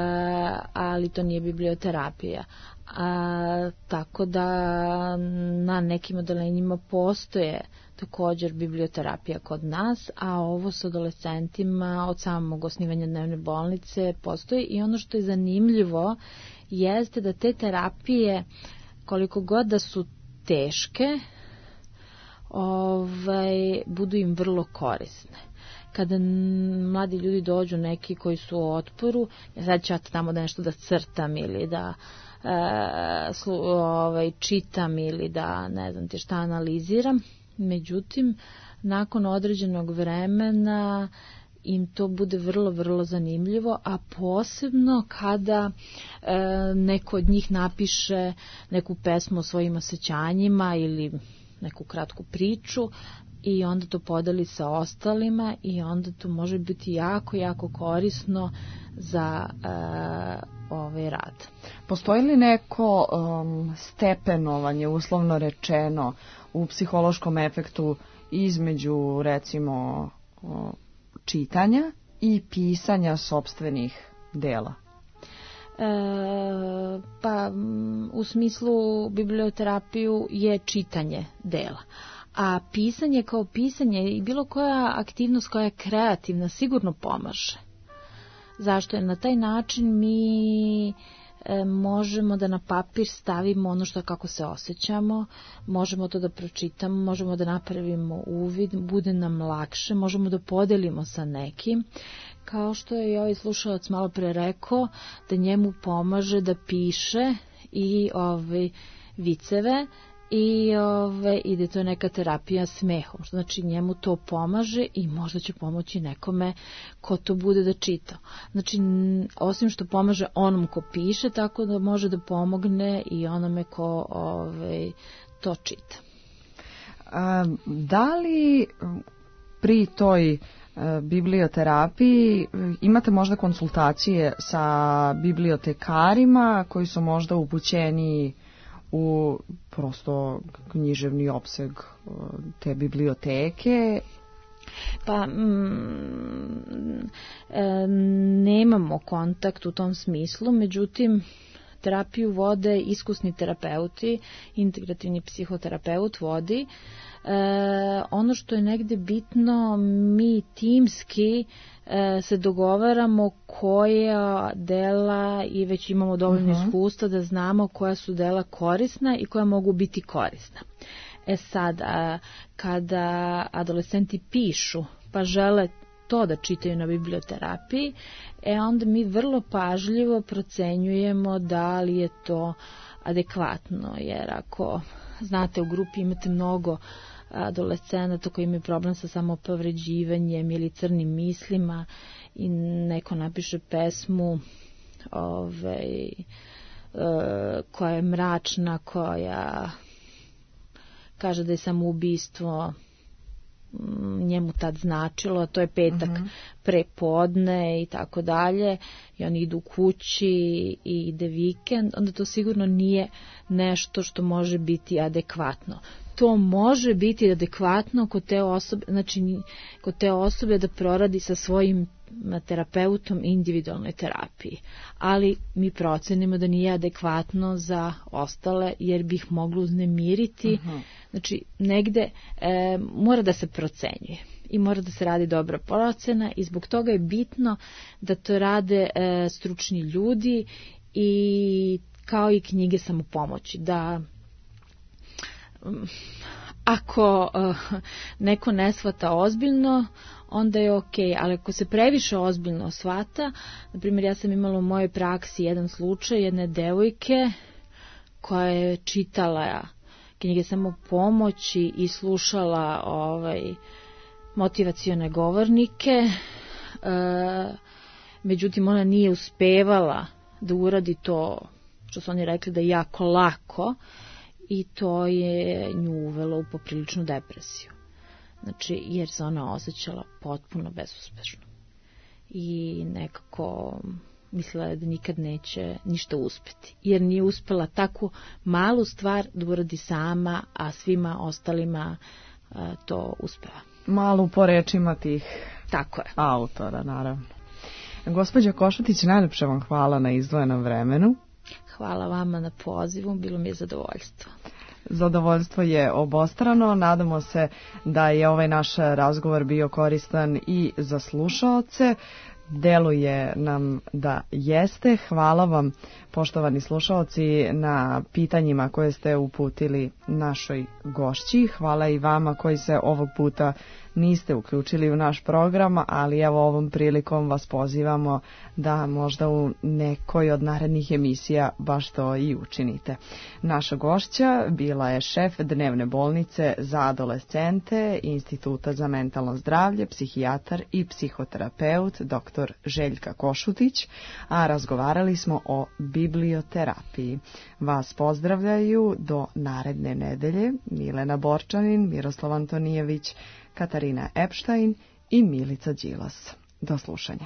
ali to nije biblioterapija. A, tako da na nekim odelenjima postoje također biblioterapija kod nas, a ovo s adolescentima od samog osnivanja dnevne bolnice postoji. I ono što je zanimljivo jeste da te terapije, koliko god da su teške, ovaj, budu im vrlo korisne. Kada mladi ljudi dođu, neki koji su u otporu, ja sad ću ja tamo da nešto da crtam ili da e, slu, ovaj, čitam ili da ne znam ti šta analiziram, međutim nakon određenog vremena im to bude vrlo, vrlo zanimljivo, a posebno kada e, neko od njih napiše neku pesmu o svojim osjećanjima ili neku kratku priču i onda to podeli sa ostalima i onda to može biti jako, jako korisno za e, ovaj rad. Postoji li neko um, stepenovanje, uslovno rečeno, u psihološkom efektu između, recimo, o, čitanja i pisanja sopstvenih dela? E, pa u smislu biblioterapiju je čitanje dela. A pisanje kao pisanje i bilo koja aktivnost koja je kreativna sigurno pomaže. Zašto je na taj način mi e, možemo da na papir stavimo ono što kako se osjećamo, možemo to da pročitamo, možemo da napravimo uvid, bude nam lakše, možemo da podelimo sa nekim. Kao što je i ovaj slušalac malo pre rekao, da njemu pomaže da piše i ove viceve, i ove, ide to neka terapija smehom, što znači njemu to pomaže i možda će pomoći nekome ko to bude da čita. Znači, osim što pomaže onom ko piše, tako da može da pomogne i onome ko ove, to čita. A, da li pri toj biblioterapiji imate možda konsultacije sa bibliotekarima koji su možda upućeni u prosto književni opseg te biblioteke? Pa mm, e, nemamo kontakt u tom smislu, međutim terapiju vode iskusni terapeuti, integrativni psihoterapeut vodi. E, ono što je negde bitno, mi timski e, se dogovaramo koja dela, i već imamo dovoljno uh-huh. iskustva da znamo koja su dela korisna i koja mogu biti korisna. E sad, a, kada adolescenti pišu pa žele to da čitaju na biblioterapiji, e onda mi vrlo pažljivo procenjujemo da li je to adekvatno, jer ako znate u grupi imate mnogo adolescenata koji imaju problem sa samopovređivanjem ili crnim mislima i neko napiše pesmu ovaj, e, koja je mračna, koja kaže da je samoubistvo njemu tad značilo, to je petak uh-huh. prepodne i tako dalje, i oni idu kući i ide vikend, onda to sigurno nije nešto što može biti adekvatno. To može biti adekvatno kod te osobe, znači kod te osobe da proradi sa svojim terapeutom individualnoj terapiji, ali mi procenimo da nije adekvatno za ostale, jer bi ih moglo uznemiriti. Uh-huh. Znači negde e, mora da se procenjuje i mora da se radi dobra procena, i zbog toga je bitno da to rade e, stručni ljudi, i kao i knjige samopomoći, da ako uh, neko ne shvata ozbiljno, onda je ok, ali ako se previše ozbiljno shvata, na primjer ja sam imala u mojoj praksi jedan slučaj jedne devojke koja je čitala knjige samopomoći i slušala ovaj, motivacione govornike, uh, međutim ona nije uspevala da uradi to što su oni rekli da je jako lako, i to je nju uvelo u popriličnu depresiju. Znači, jer se ona osjećala potpuno bezuspešno. I nekako mislila je da nikad neće ništa uspeti. Jer nije uspela takvu malu stvar da uradi sama, a svima ostalima a, to uspeva. Malu po rečima tih Tako je. autora, naravno. Gospođa Košutić, najlepše vam hvala na izdvojenom vremenu. Hvala vama na pozivu, bilo mi je zadovoljstvo. Zadovoljstvo je obostrano, nadamo se da je ovaj naš razgovor bio koristan i za slušaoce. Deluje nam da jeste. Hvala vam, poštovani slušaoci, na pitanjima koje ste uputili našoj gošći. Hvala i vama koji se ovog puta niste uključili u naš program, ali evo ovom prilikom vas pozivamo da možda u nekoj od narednih emisija baš to i učinite. Naša gošća bila je šef dnevne bolnice za adolescente Instituta za mentalno zdravlje, psihijatar i psihoterapeut dr. Željka Košutić, a razgovarali smo o biblioterapiji. Vas pozdravljaju do naredne nedelje Milena Borčanin, Miroslav Antonijević, Katarina Epštajn i Milica Đilas. Do slušanja.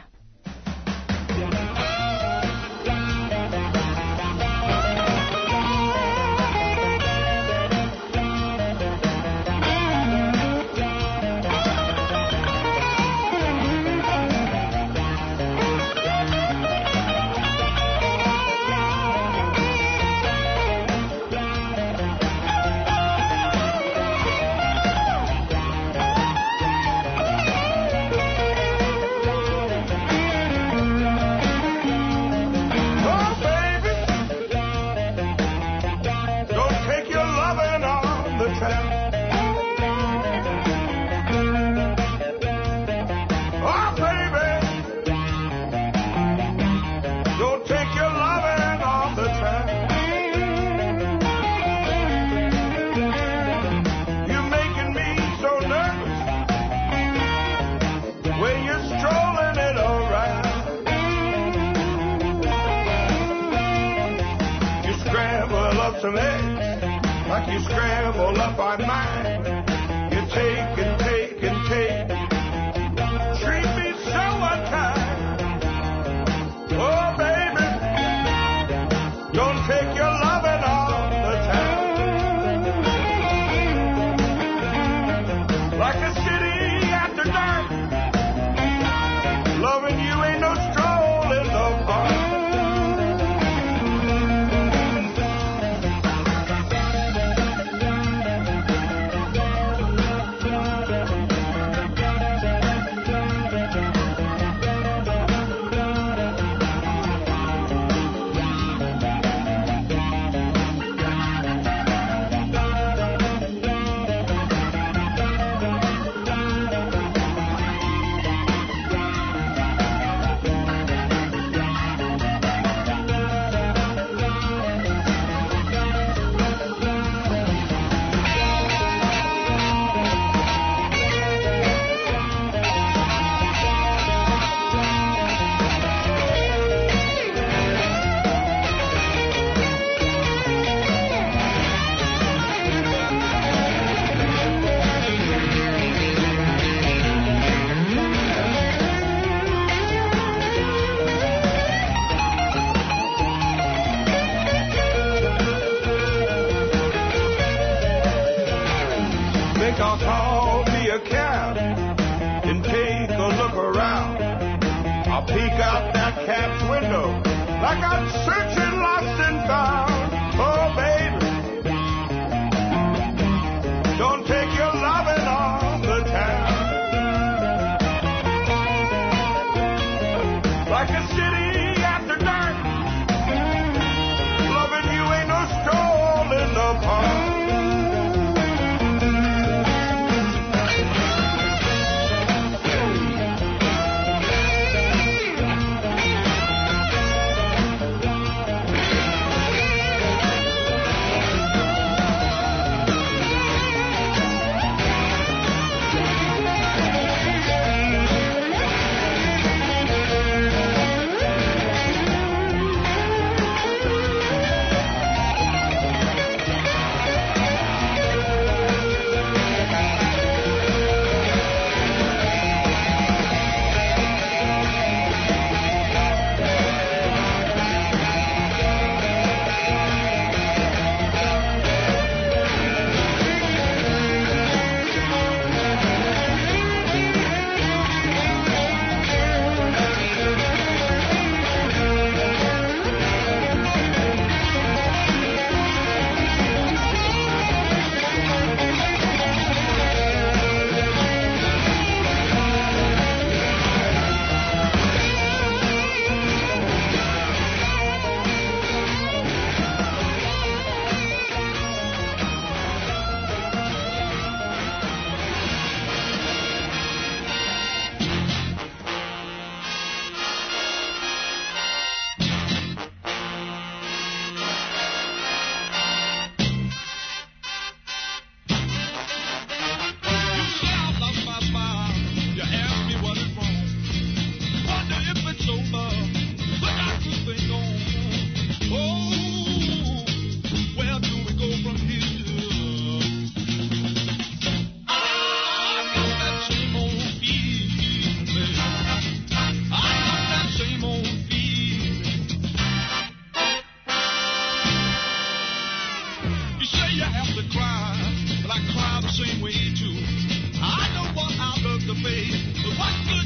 Some eggs, like you scramble up on mine. You take and take and take, treat me so unkind. Oh, baby, don't take your loving all the time. Like a city after dark, loving you ain't no stroll in the park. think I'll call me a cab and take a look around. I'll peek out that cab's window like I'm searching lost and found. Oh, baby, don't take your loving off the town. Like a city after dark, loving you ain't no stroll in the park. Same way too. I know what I love to pay, but what good